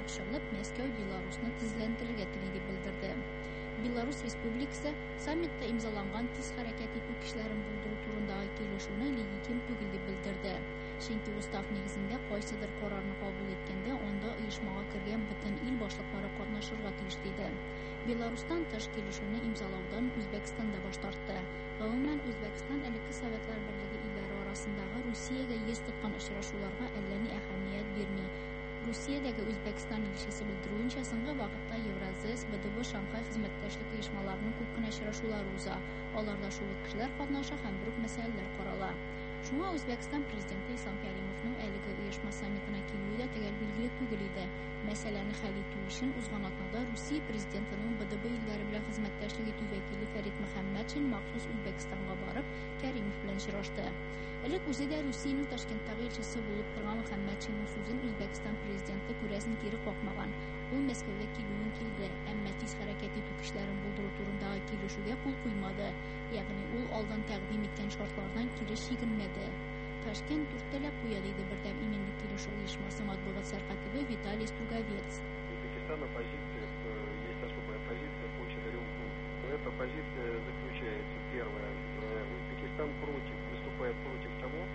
тапшырылып, Мәскәү Беларусны тизләндерергә тели дип белдерде. Беларусь Республикасы саммитта имзаланган тиз хәрәкәт итү кешеләрен булдыру турындагы килешүне легитим түгел дип белдерде. Чөнки устав нигезендә кайсыдыр карарны кабул иткәндә анда оешмага кергән бөтен ил башлыклары катнашырга тиеш диде. Беларустан тыш килешүне имзалаудан Үзбәкстан да баш тартты. Гомумән Үзбәкстан элекке Советлар Берлеге илләре арасындагы Русиягә йөз тоткан очрашуларга әллә ни әһәмият бирми. Русиядәге Үзбәкстан илчесе белдерүенчә, соңгы вакытта Евразэс, БДБ, Шанхай хезмәттәшлек оешмаларының күп кенә очрашулары уза. Аларда шул ук кешеләр катнаша һәм бер үк мәсьәләләр карала. Шуңа Үзбәкстан президенты Ислам Кәримовның әлеге оешма саммитына килүе дә төгәл билгеле түгел иде. Мәсьәләне хәл итү өчен узган атнада Русия президентының БДБ илләре белән хезмәттәшлек итү вәкиле Фәрит Мөхәммәтшин махсус Үзбәкстанга барып, Кәримов белән очрашты. Элек үзе дә Русиянең Ташкенттагы илчесе булып торган Мөхәммәтшинның сүзен Үзбәкстан президенты күрәсен кире какмаган. Ул Мәскәүгә килүен килде, әмма тиз хәрәкәт итү кешеләрен булдыру турындагы килешүгә кул куймады. Ягъни ул алдан тәкъдим иткән шартлардан кире чигенмәде. Ташкент дүрт таләп куя диде бердәм иминлек килешү оешмасы матбугат сәркатибе Виталий Струговец. Узбекистана позиция, есть особая позиция по четырем пунктам. Эта позиция заключается, первое, Узбекистан против, выступает против того.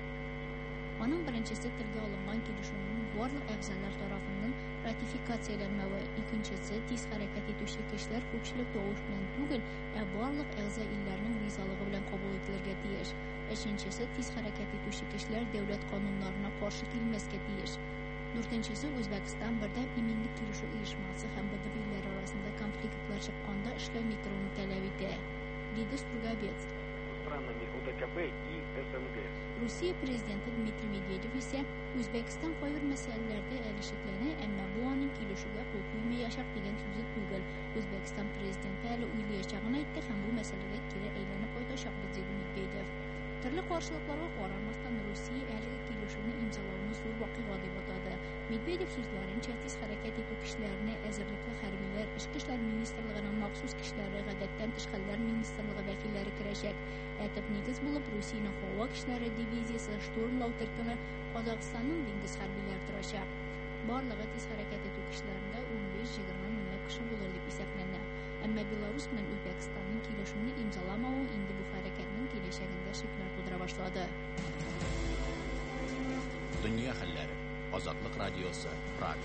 Аның беренчесе телгә алынган килешүнең барлык әгъзалар тарафыннан ратификацияләнмәве, икенчесе тиз хәрәкәт итүче кешеләр күпчелек тавыш белән түгел, ә барлык әгъза илләрнең ризалыгы белән кабул ителергә тиеш. Өченчесе тиз хәрәкәт итүче кешеләр дәүләт кануннарына каршы килмәскә тиеш. Дүртенчесе Үзбәкстан бердәм иминлек килешү оешмасы һәм БДБ илләре арасында конфликтлар чыкканда эшләми торуны таләп итә, диде Струговец. Странами УДКБ и СНГ. Русия президенты Дмитрий Медведев исә Үзбәкстан кайбер мәсьәләләрдә әлешекләнә, әмма бу аның килешүгә кул куймаячак дигән сүзе түгел. Үзбәкстан президенты әле уйлаячагын әйтте һәм бу мәсьәләгә кире әйләнеп кайтачак диде Медведев. Төрле каршылыкларга карамастан Русия әлеге килешүне имзалауны зур вакыйга дип атады. Медведев сүзләренчә, тиз хәрәкәт итү кешеләренә әзерлекле хәрбиләр, Эчке эшләр министрлыгының махсус кешеләре, гадәттән тыш хәлләр министрлыгы вәкилләре керәчәк. Ә төп нигез булып Русиянең һава кешеләре дивизиясе штурмлау төркеме Казакъстанның диңгез хәрбиләре торачак. Барлыгы тиз хәрәкәт итү кешеләрендә унбиш-егерме меңләп кеше булыр дип исәпләнә. Әмма Беларусь белән Үзбәкстанның килешүне имзаламавы инде бу хәрәкәтнең киләчәгендә шикләр тудыра башлады. Дөнья хәлләре. Азатлык радиосы. Прага.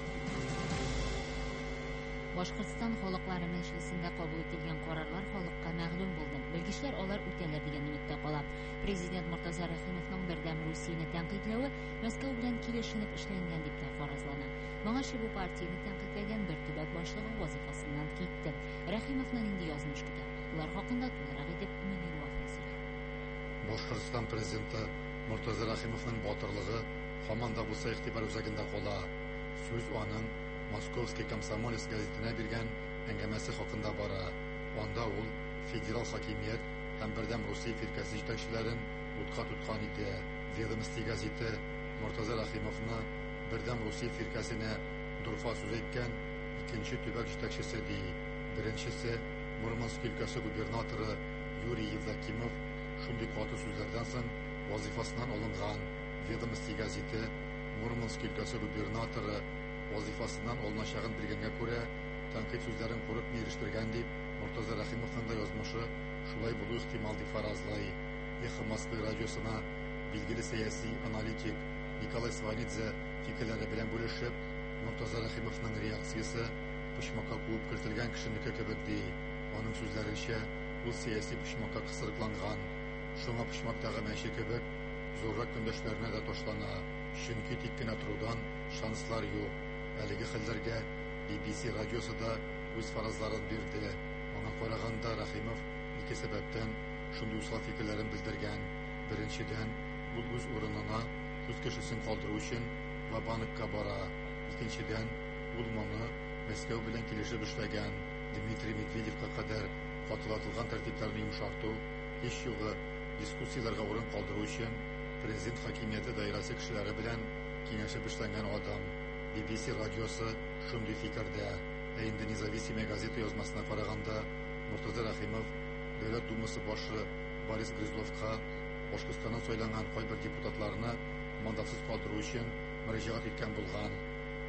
Башкортстан халыклары мәҗлесендә кабул ителгән карарлар халыкка мәгълүм булды. Белгечләр алар үтәлер дигән өметтә кала. Президент Муртаза Рәхимовның бердәм Русияне тәнкыйтьләве Мәскәү белән килешенеп эшләнгән дип тә фаразлана. Моңа шибу партияне тәнкыйтьләгән бер төбәк башлыгы вазифасыннан китте. Рәхимовның инде язмыш көтә. Улар хакында тулырак итеп Мөнир Вафасыр. Башкортстан президенты Муртаза Рәхимовның батырлыгы һаман да булса игътибар үзәгендә кала. Сүз аның Московский комсомолец газетына биргән әңгәмәсе хакында бара. Анда ул федерал хакимият һәм бердәм Русия фиркасы җитәкчеләрен утка тоткан иде. Ведомости газеты Муртаза Рәхимовны бердәм Русия фиркасына дурфа сүз әйткән икенче төбәк җитәкчесе ди. Беренчесе Мурманск өлкәсе губернаторы Юрий Евдокимов шундый каты сүзләрдән соң вазифасыннан алынган. Ведомости газеты Мурманск өлкәсе губернаторы вазифасыннан алыначагын белгәнгә күрә, тәнкыйть сүзләрен курып ирештергән дип Муртаза Рәхимовның да язмышы шулай булу ихтимал дип фаразлай. Эхо Москвы радиосына билгеле сәяси аналитик Николай Сванидзе фикерләре белән бүлешеп, Муртаза Рәхимовның реакциясе почмакка куып кертелгән кешенеке кебек ди. Аның сүзләренчә, ул сәяси почмакка кысырыкланган. Шуңа почмактагы мәче кебек зуррак көндәшләренә дә ташлана. Чөнки тик кенә торудан шанслар юк. Әлеге хәлләргә би би си радиосы да үз фаразларын бирде. Аңа караганда Рәхимов ике сәбәптән шундый усал фикерләрен белдергән. Беренчедән, ул үз урынына үз кешесен калдыру өчен Вабаныкка бара. Икенчедән, ул моны Мәскәү белән килешеп эшләгән. Дмитрий Медведевка кадәр катылатылган тәртипләрне йомшарту, һич югы дискуссияләргә урын калдыру өчен президент хакимияте даирәсе кешеләре белән киңәшеп эшләнгән адам. би би си радиосы шундый фикердә. Ә инде независимая газета язмасына караганда, Муртаза Рәхимов Дәүләт Думасы башы Борис Грызловка Башкортстаннан сайланган кайбер депутатларны мандатсыз калдыру өчен мөрәҗәгать иткән булган.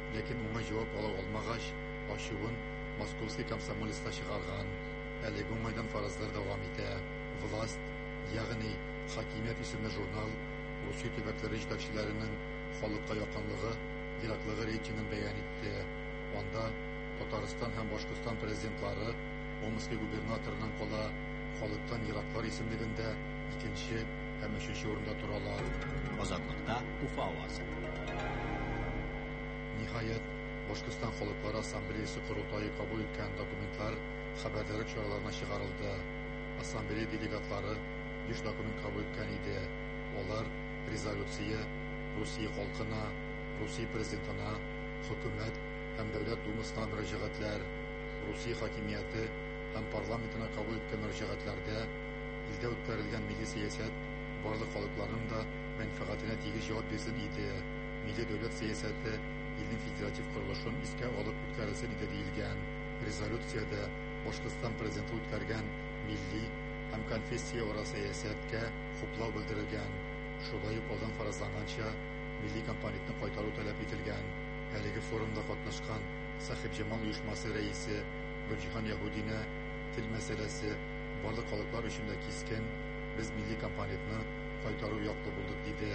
lekin unga javob ola olmagaч, ашуын Московский комсомолецта чыгарган. Әлеге уңайдан фаразлар дәвам итә. Власть, ягъни хакимият исемле журнал Русия төбәкләре җитәкчеләренең халыкка якынлыгы, ераклыгы рейтингын бәян итте. Анда Татарстан һәм Башкортстан президентлары Омский губернаторының кала халыктан ераклар исемлегендә икенче һәм өченче урында торалар. Азатлыкта Уфа авазы. Ниһаять, Башкортстан халыклар ассамблеясы корылтайы кабул иткән документлар хәбәрләре чараларына чыгарылды. Ассамблея делегатлары биш документ кабул иткән иде. Алар резолюция Русия халкына, Русия президентына, хөкүмәт һәм дәүләт думасына мөрәҗәгатьләр, Русия хакимияте һәм парламентына кабул иткән мөрәҗәгатьләрдә илдә үткәрелгән милли сәясәт барлык халыкларның да мәнфәгатенә тигез җавап бирсен иде. Милли дәүләт сәясәте илнең федератив корылышын искә алып үткәрелсен иде диелгән. Резолюциядә Башкортстан президенты үткәргән милли һәм конфессияара сәясәткә хуплау белдерелгән. Шулай ук алдан фаразланганча милли компонентны кайтару таләп ителгән. Әлеге форумда катнашкан Сахиб Җамал оешмасы рәисе Гөлҗиһан Яһудина тел мәсьәләсе барлык халыклар өчен дә кискен, без милли компонентны кайтару яклы булдык диде.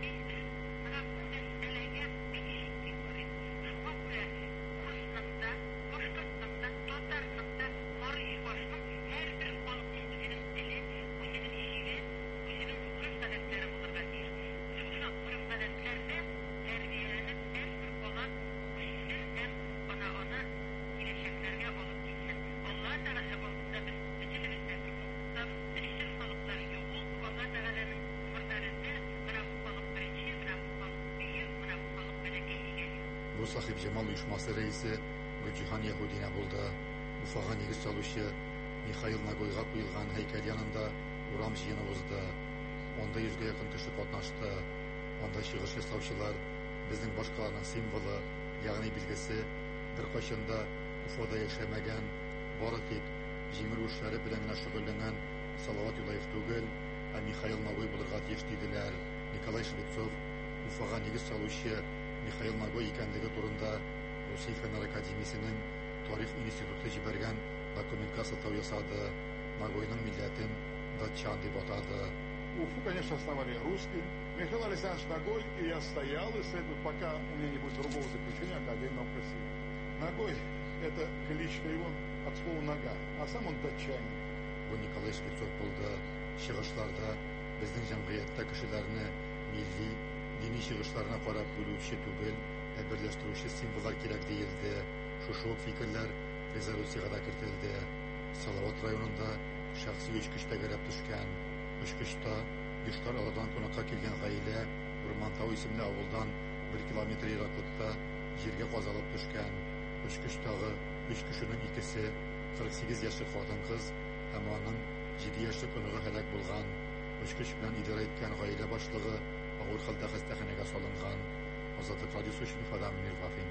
Бу Сахиб Җамал оешмасы рәисе Гөлҗиһан Яһудина булды. Уфага нигез салучы Михаил Нагойга куелган һәйкәл янында урам җыены узды. Анда йөзгә якын кеше катнашты. Анда чыгыш ясаучылар безнең башкаларның символы, ягъни билгесе, беркайчан да Уфада яшәмәгән, бары тик җиңел эшләре белән генә шөгыльләнгән Салават Юлаев түгел, ә Михаил Нагой булырга тиеш диделәр. Николай Швецов Уфага нигез салучы Михаил Нагой икәнлеге турында Русия Фәннәр академиясенең тарих институты җибәргән документка сылтау ясады. Нагойның милләтен датчан дип атады. Уфу, конечно, основали русские. Михаил Александрович Нагой, и я стоял, и следует, пока у меня не будет другого заключения, Академия наук России. Нагой — это кличка его от слова «нога», а сам он датчанин. Бу Николай Швецов булды. Чыгышларда безнең җәмгыятьтә кешеләрне милли, дини чыгышларына карап бүлүче түгел, ә берләштерүче символлар кирәк диелде. Шушы ук фикерләр резолюциягә да кертелде. Салават районында шәхси очкыч тәгәрәп төшкән. Очкычта Йошкар Оладан кунакка килгән гаилә Урмантау исемле авылдан бер километр ераклыкта җиргә казалып төшкән. Очкычтагы өч кешенең икесе кырык сигез яшьлек хатын-кыз һәм аның җиде яшьлек оныгы һәлак булган. Очкыч белән идара иткән гаилә башлыгы авыр хәлдә хастаханәгә салынган. Азатлык радиосы өчен Фадам Мирвафин.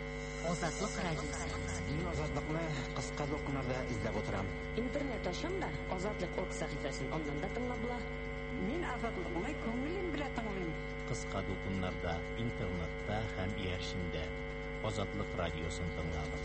Азатлык радиосы. Мин азатлыкны кыска документарда издәп утырам. Интернет ачам да Азатлык ок сәхифәсен аннан да тыңлап була. Мин азатлыкны күңелем белән тыңлыйм. Кыска документарда, интернетта һәм ияршиндә Азатлык радиосын тыңлагыз.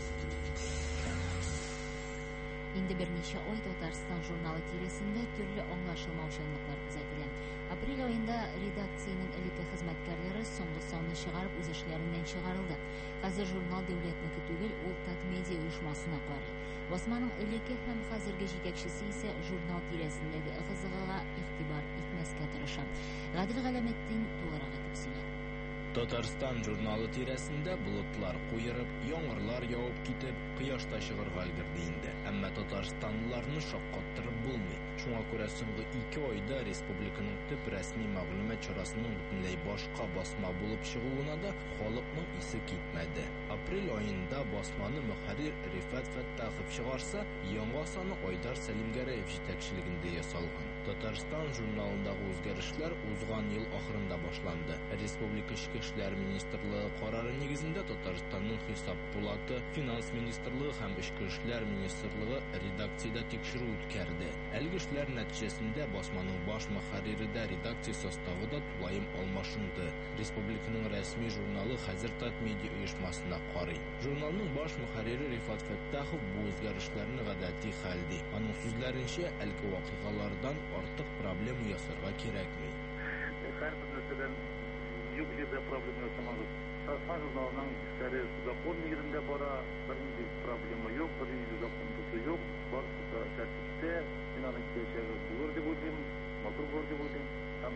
Инде берничә ай Татарстан журналы тирәсендә төрле аңлашылмаучанлыклар күзәтелә. Апрель аенда редакциянең элекке хезмәткәрләре соңгы санны чыгарып үз эшләреннән чыгарылды. Хәзер журнал дәүләтнеке түгел, ул Татмедиа оешмасына карый. Басманың элекке һәм хәзерге җитәкчесе исә журнал тирәсендәге ыгы-зыгыга игътибар итмәскә тырыша. Гадел Галәметдин тулырак итеп сөйли. Татарстан журналы тирәсендә болытлар куерып, яңгырлар явып китеп, кояш та чыгарга өлгерде инде. Әмма Татарстанлыларны шаккаттырып булмый. Шуңа күрә соңгы ике айда республиканың төп рәсми мәгълүмат чарасының бөтенләй башка басма булып чыгуына да халыкның исе китмәде. Апрель аенда басманы мөхәррир Рифат Фәттахов чыгарса, яңа саны Айдар Сәлимгәрәев җитәкчелегендә ясалган. Татарстан журналындагы үзгәрешләр узган ел ахырында башланды. Республика Ички эшләр министрлыгы карары нигезендә Татарстанның хисап пулаты, финанс министрлыгы һәм Ички эшләр министрлыгы редакциядә тикшерү үткәрде. Әлеге эшләр нәтиҗәсендә басманың баш мөхәррире редакция составы да тулайым алмашынды. Республиканың рәсми журналы хәзер Тат медиа оешмасына карый. Журналның баш мөхәррире Рифат Фәттахов бу үзгәрешләрне гадәти хәл ди. Аның сүзләренчә, әлеге вакыйгалардан артык проблема ясарга кирәкми. Һәрбер нәрсәдән юк җирдә проблема ясамагыз. Татарстан журналының эшләре закон нигезендә бара, бернинди проблема юк, бернинди закон туты юк. Барысы да тәртиптә, мин аның киләчәге булыр дип уйлыйм, матур булыр дип уйлыйм.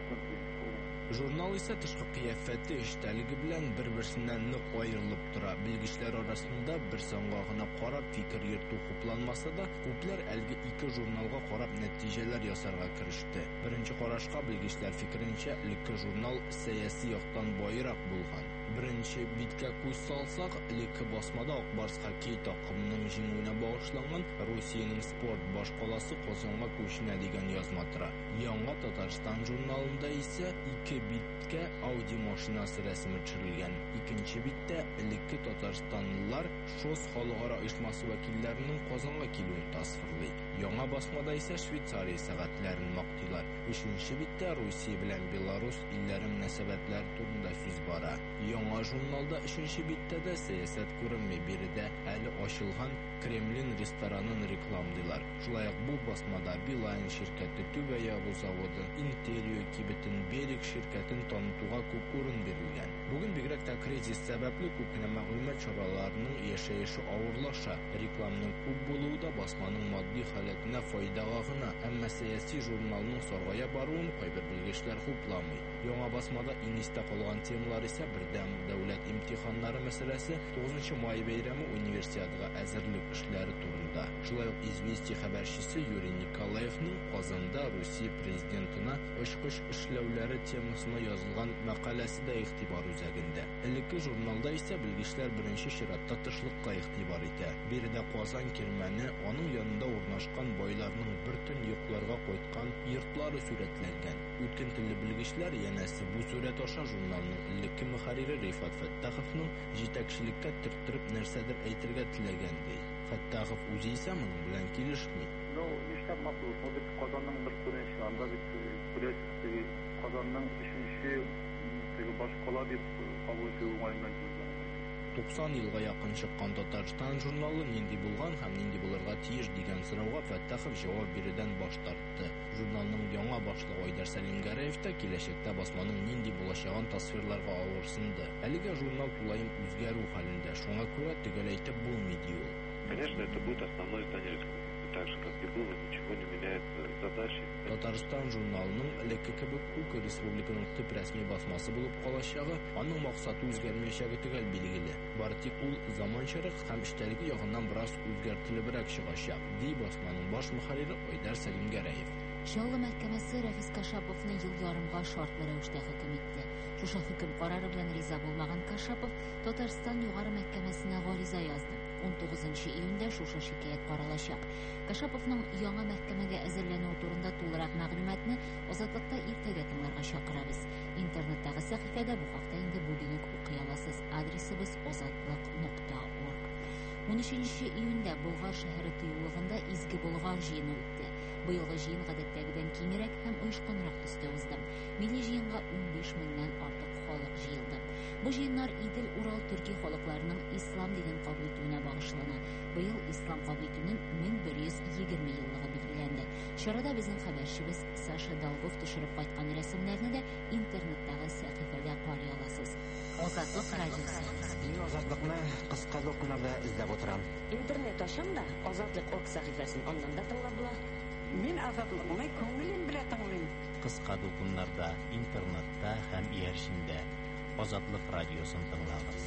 Журнал исә тышкы кыяфәте эчтәлеге белән бер-берсеннән нык аерылып тора. Белгечләр арасында бер санга гына карап фикер йөртү хупланмаса да, күпләр әлеге ике журналга карап нәтиҗәләр ясарга киреште. Беренче карашка белгечләр фикеренчә, элекке журнал сәяси яктан байрак булган. Беренче биткә күз салсак, элекке басмада Акбарс хоккей такымының җиңүенә багышланган Русиянең спорт башкаласы Казанга күченә дигән язма тора. Яңа Татарстан журналында исә ике биткә Audi машинасы рәсеме төшерелгән. Икенче биттә элекке татарстанлылар ШОС халыкара оешмасы вәкилләренең Казанга килүен тасвирлый. Яңа басмада исә Швейцария сәгатьләрен мактыйлар. Өченче биттә Русия белән Беларус илләре мөнәсәбәтләре турында сүз бара. Яңа журналда өченче биттә дә сәясәт күренми, биредә әле ачылган Кремлин ресторанын рекламлыйлар. Шулай ук бу басмада Билайн ширкәте, Түбә ягу заводы, Интерио кибетен, Берег ширкәтен танытуга күп урын бирелгән. Бүген бигрәк тә кризис сәбәпле күп кенә мәгълүмат чараларының яшәеше авырлаша. Рекламның күп булуы да басманың матди халәтенә файдага гына, әмма сәяси журналның саргая баруын кайбер белгечләр хупламый. Яңа басмада иң истә калган темалар исә бердәм дәүләт имтиханнары мәсьәләсе, тугызынчы май бәйрәме, универсиадага әзерлек эшләре турында. Шулай ук Известия хәбәрчесе Юрий Николаевның Казанда Русия президентына очкыч эшләүләре темасына язылган мәкаләсе дә игътибар үзәгендә. Элекке журналда исә белгечләр беренче чиратта тышлыкка игътибар итә. Биредә Казан кирмәне, аның янында урнашкан байларның бер төн йокларга кайткан йортлары сурәтләнгән. Үткен телле белгечләр янәсе бу сурәт аша журналның элекке мөхәррире Рифат Фәттаховның җитәкчелеккә төрттереп нәрсәдер әйтергә теләгән ди. Фәттахов үзе исә моның белән килешми. Ну, нишләп матур? Бу бит Казанның бер күренеше, анда бит күрәсез, Казанның өченче теге башкала дип кабул итү уңайдан килгән. туксан елга якын чыккан Татарстан журналы нинди булган һәм нинди булырга тиеш дигән сорауга Фәттахов җавап бирүдән баш тартты. Журналның яңа башлыгы Айдар Сәлимгәрәев тә киләчәктә басманың нинди булачагын тасвирларга авырсынды. Әлегә журнал тулаем үзгәрү хәлендә, шуңа күрә төгәл әйтеп булмый ди ул. Конечно, это будет основное издание республики. Так же, как и было, ничего не меняет задачи. Татарстан журналының элекке кебек үк республиканың төп рәсми басмасы булып калачагы, аның максаты үзгәрмәячәге төгәл билгеле. Бары тик ул заманчарак һәм эчтәлеге ягыннан бераз үзгәртелебрәк чыгачак, ди басманың баш мөхәррире Айдар Сәлимгәрәев. Чаллы мәхкәмәсе Рафис Кашаповны ел ярымга шартлы рәвештә хөкем итте. Шушы хөкем карары белән риза булмаган Кашапов Татарстан югары мәхкәмәсенә гариза язды. он тугызынчы июньдә шушы шикаят каралачак. Кашаповның яңа мәхкәмәгә әзерләнүе турында тулырак мәгълүматны Азатлыкта иртәгә тыңларга чакырабыз. Интернеттагы сәхифәдә бу хакта инде бүген үк укый аласыз. Адресыбыз азатлык нокта орг. унөченче июньдә Болгар шәһәре тыюлыгында изге Болгар җыены үтте. Быелгы җыен гадәттәгедән киңрәк һәм оешканрак төстә узды. Милли җыенга ун биш меңнән артык халык җыелды. Бу җыеннар Идел Урал төрки халыкларының ислам динен кабул итүенә багышлана. Быел ислам кабул итүнең мең бер йөз егерме еллыгы билгеләнде. Чарада безнең хәбәрчебез Саша Долгов төшереп кайткан рәсемнәрне дә интернеттагы сәхифәдә карый аласыз. Азатлык радиосы. Мин азатлыкны кыска документарда эзләп утырам. Интернет ачам да Азатлык орг сәхифәсен аннан да тыңлап була. Мин азатлыкны күңелем белән тыңлыйм. Кыска документарда, интернетта һәм ияршиндә Азатлык радиосын тыңлагыз.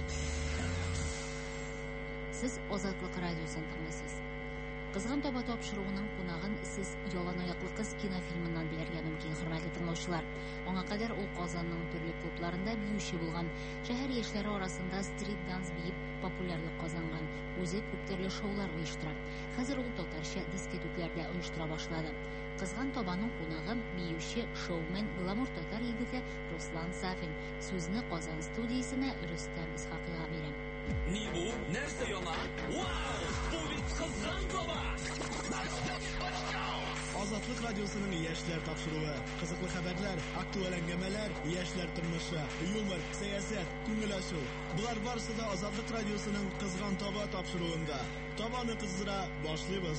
Сез Азатлык радиосын тыңлыйсыз. Кызган таба тапшыруының кунагын сез Ялан аяклы кыз кинофильмыннан белергә мөмкин, хөрмәтле тыңлаучылар. Аңа кадәр ул Казанның төрле клубларында биюче булган, шәһәр яшьләре арасында стрит данс биеп, популярлык казанган. Үзе күп төрле шоулар оештыра. Хәзер ул татарча дискетүкләрдә оештыра башлады. Кызган табаның кунагы биюче, шоумен, гламур татар егете Руслан Сафин. Сүзне Казан студиясенә Рөстәм Исхакыйга бирәм. Ни бу? Нәрсә яна? Вау! Бу бит кызган таба! Азатлык радиосының яшьләр тапшыруы. Кызыклы хәбәрләр, актуаль әңгәмәләр, яшьләр тормышы, юмор, сәясәт, күңел ачу. Булар барысы да Азатлык радиосының кызган таба тапшыруында. Табаны кыздыра башлыйбыз.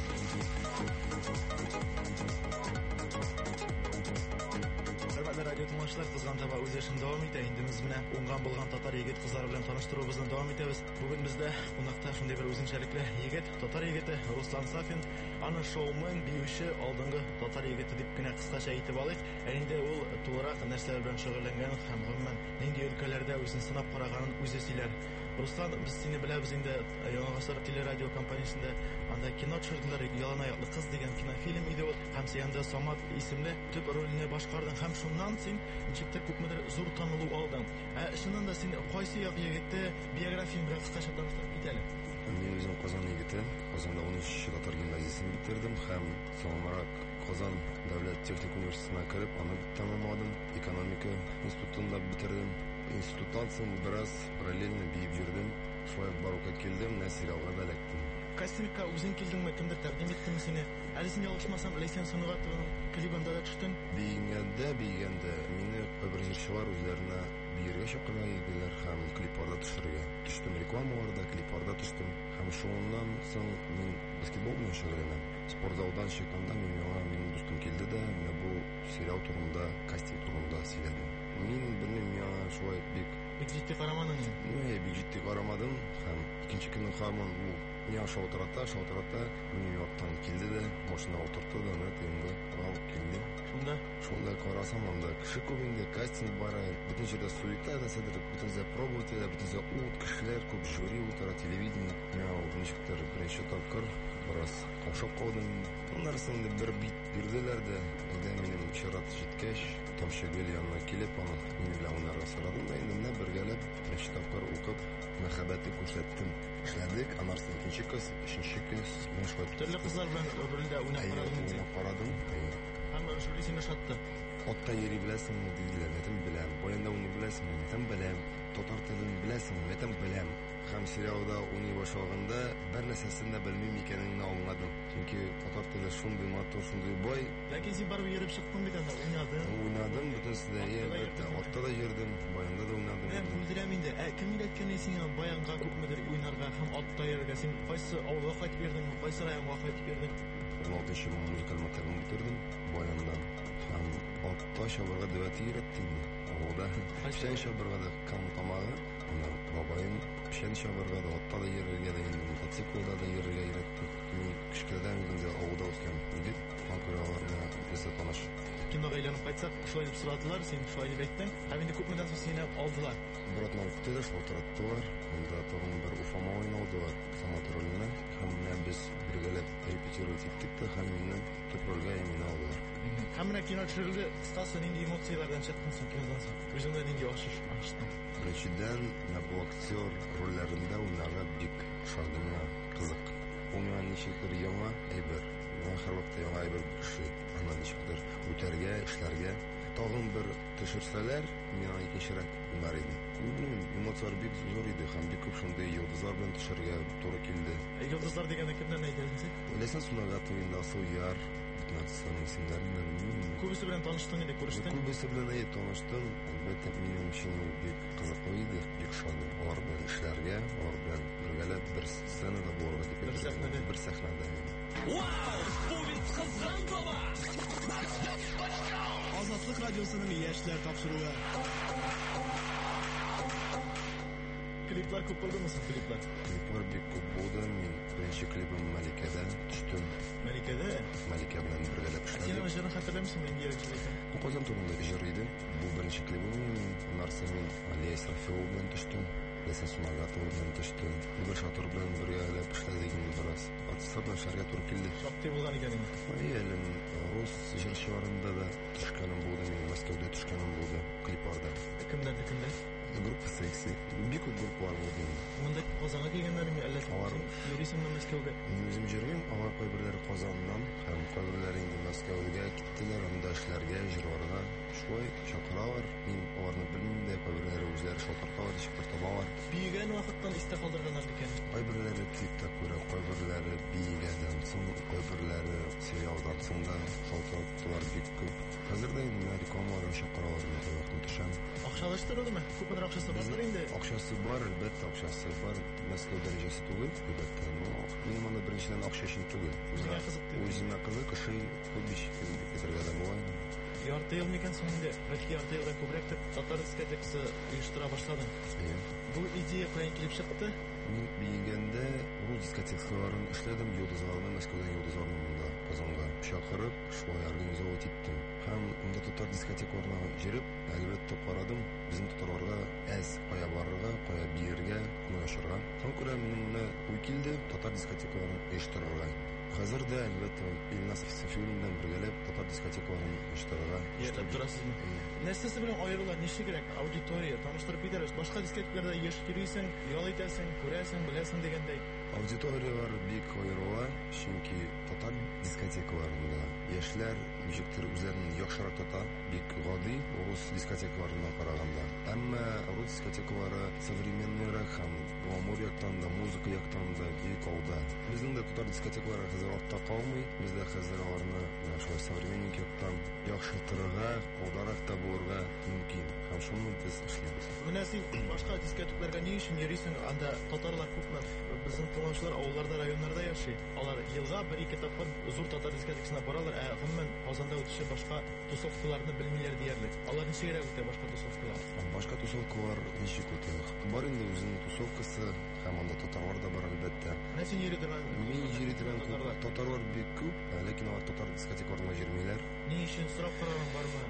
Хөрмәтле радио тыңлаучылар, кызган таба үз эшен дәвам итә. Инде без менә уңган булган татар егет кызлары белән таныштыруыбызны дәвам итәбез. Бүген бездә кунакта шундый бер үзенчәлекле егет, татар егете Руслан Сафин. Аны шоумен, биюче, алдынгы татар егете дип кенә кыскача әйтеп алыйк. Ә инде ул тулырак нәрсәләр белән шөгыльләнгән һәм гомумән нинди өлкәләрдә үзен сынап караганын үзе сөйләр. Руслан, без сине беләбез инде Яңа гасыр телерадио компаниясендә анда кино төшерделәр. Ялан аяклы кыз дигән кинофильм иде ул. Һәм син анда Самат исемле төп рольне башкардың. Һәм шуннан син ничектер күпмедер зур танылу алдың. Ә шуннан да син кайсы як егетте биографияң белән кыскача таныштырып кит әле. Мин үзем Казан егете. Казанда унөченче татар гимназиясын бетердем һәм соңрак Казан дәүләт техник университетына кереп, аны тәмамладым. Экономика институтында бетердем. Институттан соң бераз параллельно биеп жүрдем. Шулай баруга килдем, сериалга да эләктем. Кастингка үзең килдеңме, кемдер тәкъдим иттеме сине? Әле син ялгышмасам, Ләйсән Сөнгатованың клибында да төштең. Биегәндә, биегәндә мине режиссерлар үзләренә биергә чакырган иделәр һәм клипларда төшерергә. Төштем рекламаларда, клипларда төштем. Һәм шуннан соң мин баскетбол белән шөгыльләнәм. Спорт залдан чыкканда миңа минем дустым килде дә, менә бу сериал турында, кастинг турында сөйләде. Мин белмим, миңа шулай бик бик җитди карамадың инде. Ну, бик җитди карамадым һәм икенче көнне һаман ул миңа шалтырата, шалтырата, минем яктан килде дә, машинага утыртты да, менә тыймды, алып килде. Шунда, шунда карасам, анда кеше күп инде, кастинг бара, бөтен җирдә суета да, сәдер, бөтен зә пробовать итә, бөтен зә ут, кешеләр күп, жюри утыра, телевидение. Миңа ул ничектер беренче тапкыр бераз каушап калдым. Аннан соң инде бер бит бирделәр дә, инде минем чират җиткәч, Тамчы гөл янына килеп, аны минем белән уйнарга сорадым да, инде менә бергәләп беренче тапкыр укып, мәхәббәтне күрсәттем. Эшләдек, аннан соң икенче кыз, өченче кыз, менә шулай төрле кызлар белән рольдә уйнап карадым. Һәм жюри сине шатты. Атта йөри беләсеңме диделәр, мәтен беләм. Баянда уйный беләсеңме, мәтен беләм. Татар телен беләсеңме, мәтен беләм. Һәм сериалда уйный башлаганда бер нәрсәсен дә белмим икәнен аңладым. Чөнки татар теле шундый матур, шундый бай. Ләкин син барып йөреп чыктың бит анда, уйнадың. Уйнадым, бөтенсе дә әлбәттә. Атта да йөрдем, баянда да уйнадым. Менә белдерәм инде. Ә кем өйрәткән сиңа баянга күпмедер уйнарга һәм атта йөрергә? Син кайсы авылга кайтып йөрдеңме, кайсы районга кайтып йөрдең? уналтынчы музыкаль мәктәбен бетердем баяндан. Һәм атта чабырга дәвәт йөрәттем. Авылда пешән чабырга да кам тамагы. Аннан бабаем пешән чабырга да, атта да йөрергә дә, мотоциклда да йөрергә өйрәтте. Мин кичкәдән инде авылда үскән егет, фанкораларга бездә таныш. Кинога әйләнеп кайтсак, шулай дип сорадылар, син шулай дип әйттең. Һәм инде күпмедән соң сине алдылар. Бер атна үтте дә шалтыраттылар. Анда тагын бер Уфама уйналдылар, Самат ролендә. Һәм менә без бергәләп репетировать иттек тә, һәм мине төп рольгә мине алдылар. Һәм менә кино төшерелде, кыскасы нинди эмоциялардан чыктың син кинодан соң? Үзеңдә нинди ачыш ачтың? Беренчедән, менә бу актер рольләрендә уйнарга бик шадым, кызык. Ул миңа ничектер яңа әйбер, миңа һәрвакыт яңа әйбер кеше. Аны ничектер үтәргә, эшләргә. Тагын бер төшерсәләр, миңа икенчерәк уйнар идем. Эмоциялар бик зур иде, һәм бик күп шундый йолдызлар белән төшәргә туры килде. Йолдызлар дигәндә кемнәрне әйтәсең? Ләйсән Сөнгатова, Асыл Яр, Нацияның исемнәрен белмим. Күбесе белән таныштың инде, күрештең? Күбесе белән әйе таныштым. Әлбәттә, минем өчен ул бик кызыклы иде, бик шат. Алар белән эшләргә, алар белән бергәләп бер сценада булырга дип әйтәләр. Бер сәхнәдә. Вау! Бу бит кызган таба! Азатлык радиосының яшьләр тапшыруы. Клиплар күп булдымы соң, клиплар? Клиплар бик күп булды. Мин беренче клипым Мәликәдә төштем. Мәликәдә? Мәликә белән бергәләп эшләдек. Син җырын хәтерләмисеңме, инде җырлыйсың? Казан турында җыр иде. Бу беренче клипым. Аннан соң мин Алия Исрафилова белән төштем. Ләйсән Сөнгатова белән төштем. Бер шатыр белән бергәләп эшләдек бераз. Артистлар белән эшләргә туры килде. Шактый булган икән инде. Әйе, рус җырчыларында да төшкәнем булды, мин Мәскәүдә төшкәнем булды клипларда. Кемдә, кемдә? Группа Секси. Бик күп группалар булды. Монда Казанга килгәннәрме, әллә йөрисеңме Мәскәүгә? Мин үзем йөрмим, аңа кайберләре Казаннан һәм кайберләре инде Мәскәүгә киттеләр, анда эшләргә, җырларга. Шулай чакыралар. Мин аларны белмим дә, кайберләре үзләре шалтырталар, ишектә табалар. Биегән вакыттан истә калдырганнар икән. Кайберләре клипта күрә, кайберләре биегәдән соң, кайберләре сериалдан соң да шалтыраттылар бик күп. Хәзер дә инде рекламаларга чакыралар, вакытны төшәм. Акчалаштырылдымы? Күпмедер акчасы бардыр инде. Акчасы бар, әлбәттә акчасы бар. Мәскәү дәрәҗәсе түгел, әлбәттә. Мин моны беренчедән акча өчен түгел. Үзеңә кызык түгел. Үземә кызык, кеше күп биш китергә дә була. Ярты ел микән соң инде, бәлки ярты елдан күбрәк татар дискотекасы оештыра башладың. Бу идея каян килеп чыкты? Мин биегәндә рус дискотекаларын эшләдем, Йолдызларны, Мәскәүдән Йолдызларны монда Казанга чакырып, шулай организовать иттем. Һәм монда татар дискотекаларына җиреп, әлбәттә карадым, безнең татарларга әз кая барырга, кая биергә, кемгә очарга. Шуңа күрә минемне уй килде татар дискотекаларын оештырырга. Хәзер дә әлбәттә Илнас Сафиуллин белән бергәләп татар дискотекаларын оештырырга. Яшәп торасызмы? Нәрсәсе белән аерылар, ничек кирәк? Аудитория таныштырып бирәбез. Башка дискотекаларда яшь йөрисең, ял итәсең, күрәсең, беләсең дигәндәй. Аудиториялар бик аерыла, чөнки татар дискотекаларында яшьләр ничектер үзләрен яхшырак тота, бик гади рус дискотекаларына караганда. Әмма рус дискотекалары современныйрак һәм гламур яктан да, музыка яктан да бик алда. Безнең дә татар дискотекалары хәзер артта калмый, без дә хәзер аларны шулай современник яктан яхшыртырга, алдарак та булырга мөмкин. Һәм шуны без эшләбез. Менә син башка дискотекаларга ни өчен йөрисең? Анда татарлар күпме? Безнең тыңлаучылар авылларда, районнарда яши. Алар елга бер-ике тапкыр зур татар дискотекасына баралар, ә гомумән Казанда үтеше башка тусовкаларны белмиләр диярлек. Алар ничегрәк үтә башка тусовкалар? Башка тусовкалар ничек үтә? Бар инде үзенең тусовкасы, һәм анда татарлар да бар әлбәттә. Менә син йөри торган, мин йөри торган татарлар бик күп, ләкин алар татар дискотекаларына йөрмиләр. Ни өчен сорап караган бармы?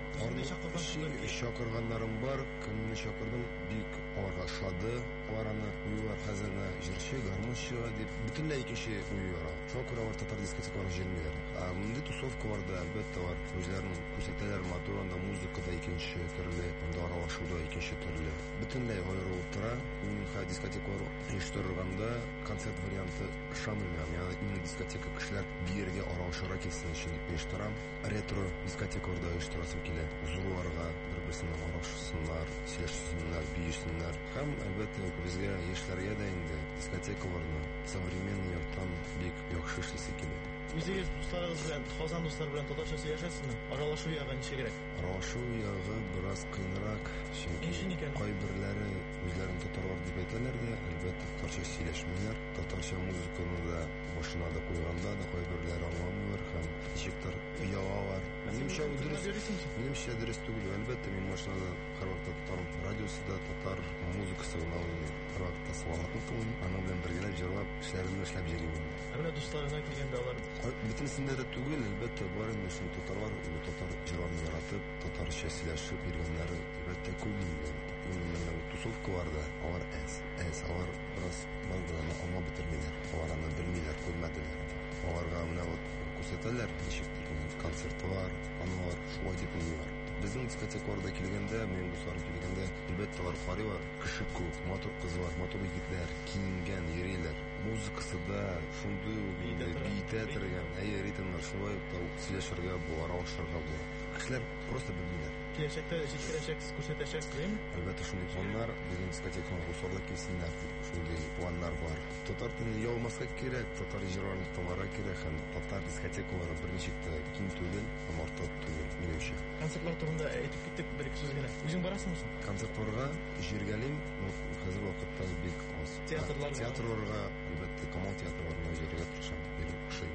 Чакырганнарым бар, кемне чакырдым, бик аларга ошады. Алар аны уйлар хәзерне җырчы, гармончы дип бөтенләй икенче уйлар. Шуңа күрә алар татар дискотекаларына йөрмиләр. Ә монда тусовкаларда әлбәттә алар үзләрен күрсәтәләр, матуранда музыкада икенче төрле, анда аралашуда икенче төрле. Бөтенләй аерылып тора. Мин һәр дискотекалар оештырганда концерт варианты ышанмыйм. Ягъни именно дискотека кешеләр биергә аралашырга килсен өчен дип оештырам. Ретро дискотекаларда оештырасым килә. Зурларга бер-берсенә аралашсыннар, сөйләшсеннәр, биешсеннәр. Һәм әлбәттә безгә яшьләргә дә инде дискотекаларны современный яктан бик яхшы эшлисе килә. Үзегез дусларыгыз белән, Казан дуслар белән татарча сөйләшәсезме? Аралашу ягы ничегрәк? Аралашу ягы бераз кыенрак, чөнки кайберләре үзләрен татарлар дип әйтәләр дә, әлбәттә татарча сөйләшмиләр. Татарча музыканы да башына да куйганда да кайберләре аңламыйлар һәм ничектер оялалар. Минемчә дөрес, минемчә дөрес түгел. Әлбәттә мин машинада һәрвакыт татар радиосы да, татар музыкасы гына уйныйм. Һәрвакыт саламатны тыңлыйм, аның белән бергәләп җырлап, эшләремне эшләп йөрим. Ә менә дусларына килгәндә алар бөтенсендә дә түгел, әлбәттә бар инде шул татарлар, татар җырларын яратып, татарча сөйләшеп йөргәннәре әлбәттә күп инде. Именно тусовкаларда алар әз, әз, алар бераз банданы аңлап бетермиләр, алар аны белмиләр, күрмәделәр. Аларга менә вот күрсәтәләр, ничектер концертлар, аналар шулай дип уйлыйлар. Безнең дискотекаларда килгәндә, минем дусларым килгәндә, әлбәттә алар карыйлар, кеше күп, матур кызлар, матур егетләр, киенгән, йөриләр. Музыкасы да шундый ук инде бийтә торган, әйе, ритмнар шулай ук сөйләшергә була, аралашырга була. Кешеләр просто белмиләр. Киләчәктә җиткерәчәксез, күрсәтәчәксезме? Әлбәттә шундый планнар, безнең дискотеканың русорда килсеннәр, шундый планнар бар. Татар телен ялмаска кирәк, татар җырларын тыңларга кирәк һәм татар дискотекалары берничек тә киң түгел, һәм артык түгел, минемчә. Концертлар турында әйтеп киттек, бер-ике сүз генә. Үзең барасыңмы? Концертларга җиргәлим, хәзер вакытта бик аз. Театрларга, театрларга, әлбәттә, Камал театрларына җиргә тырышам, биреп ошый.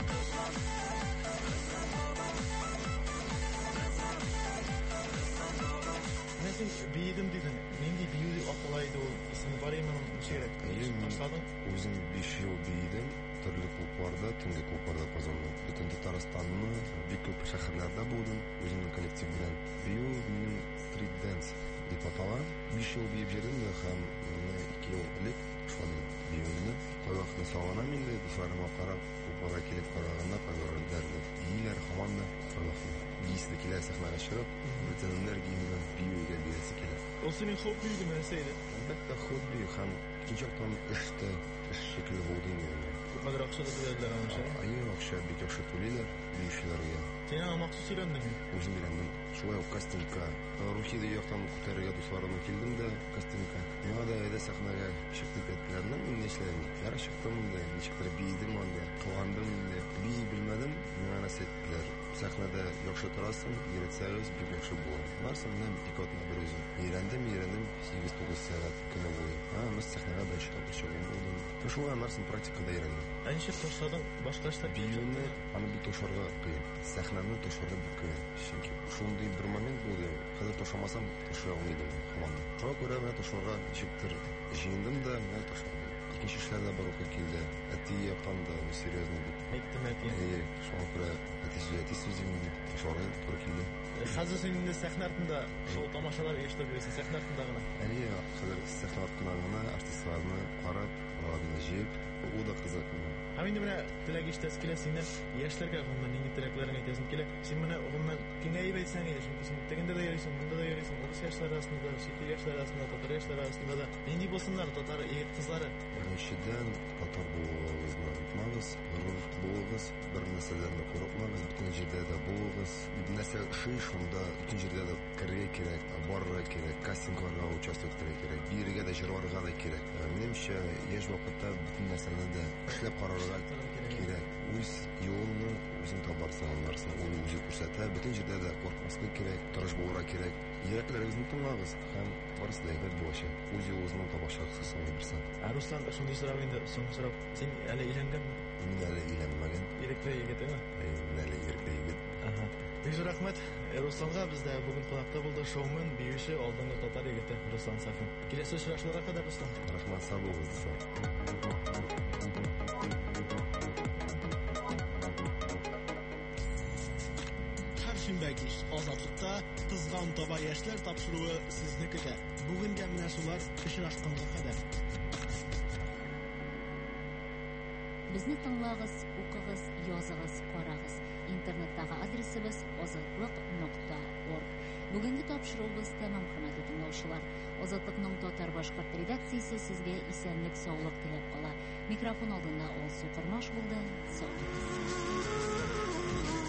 Син биедем дидең. Нинди бию дип аталайды ул? Исеме бар име моның ничегрәк? Башладың? Үзем биш ел биедем. Төрле клубларда, төнге клубларда Казанда. Бөтен Татарстанны, бик күп шәһәрләрдә булдым. Үземнең коллектив белән. Бию минем стрит данс дип атала. биш ел биеп йөрдем һәм ике ел элек шуны биюне кайвакытны сагынам инде. Дусларыма карап, клубларга килеп караганда кайберләр бииләр һаман да кайвакытны. Бийсе килә сәхнәгә чыгып, бөтен энергияне бию итә бирәсе килә. Ул синең хобби идеме, нәрсә иде? Әлбәттә хобби һәм İkinci yoqdan ishda ish shekli bo'ldi endi. Ko'proq akcha to'laydilar ancha. Ayol akcha bek akcha to'laylar deyishlarga. Sen ham maxsus o'ylandingmi? O'zim bilandim. Шулай ук кастингка рухида яктан күтәрергә дусларым килдем дә кастингка. Миңа да әйдә сахнага чыктым әйттеләрне, мин нишләдем? Яра чыктым да, ничектер бийдем анда, кылгандым да, бий белмәдем. Миңа насетләр. Сахнада яхшы торасың, йөрәтсәгез бик яхшы була. Барсам мен икотна бер үзем. Өйрәндем, өйрәндем сигез тугыз сәгать көне буе. Ха, без сахнага да чыгып чыгып булдым. Шулай нарсын практикада өйрәндем. Әнчә тошладың, башка эшләр биюне, аны бит тошарга кыен. Сахнаны тошарга бик кыен. Чөнки шундый бер момент булды. Хәзер тошамасам, тоша алмыйдым команда. Шуңа күрә мен тошарга чиктер җыендым да, мен тошадым. Икенче эшләрдә барука килде. Әти яктан да серьезно бит. Әйттем әти. Әйе, шуңа күрә әти әти сүзен тошарга туры килде. Хәзер син инде сахна артында шоу тамашалар оештырып йөрисең, сахна артында гына. Әйе, хәзер сахна артында гына артистларны карап, аларны җыеп, у да кызык. Һәм инде менә теләк ишетәс килә синнән, яшьләргә гомумән нинди теләкләрен әйтәсең килә. Син менә гомумән киңәйеп әйтсәң иде, чөнки син тегендә дә йөрисең, монда да йөрисең, урыс яшьләр арасында, чит яшьләр арасында, татар яшьләр арасында да нинди булсыннар татар егет кызлары. Беренчедән татар булуыгызны онытмагыз, рус булуыгыз, бер нәрсәләрне курыкмагыз, бүтән җирдә дә булуыгыз. Нәрсә шуй шунда бүтән җирдә дә кергә кирәк, барырга кирәк, кастингларга участвовать итәргә кирәк, бирегә дә җырларга да кирәк. Минемчә, яшь вакытта бүтән нәрсәне дә эшләп карарга кирәк. Үз юлны үзең табарсың, анларсың, ул үзе күрсәтә, бүтән җирдә дә куркмаска кирәк, тырыш булырга кирәк. Йөрәкләрегезне тыңлагыз һәм барысы да әйбәт булачак. Үз юлыгызны табачаксыз соңгы берсен. Руслан, шундый сорау инде, соңгы сорау. Син әле өйләнгәнме? Мин әле өйләнмәгән. Ирекле егетме? Мин әле ирекле егет. Ага. Бик зур рәхмәт. Русланга бездә бүген кунакта булды шоумен, биюче, алдынгы татар егете Руслан Сафин. Киләсе очрашуларга кадәр, Руслан. Рәхмәт, сау булыгыз. Шимбә кич Азатлыкта кызган таба яшьләр тапшыруы сезнекегә. Бүгенгә менә шулар очрашканга кадәр. Безне тыңлагыз, укыгыз, языгыз, карагыз. Интернеттагы адресыбыз азатлык нокта орг. Бүгенге тапшыруыбыз тәмам, хөрмәтле тыңлаучылар. Азатлыкның татар башкорт редакциясе сезгә исәнлек, саулык теләп кала. Микрофон алдында Алсу Кырмаш булды. Сау булыгыз.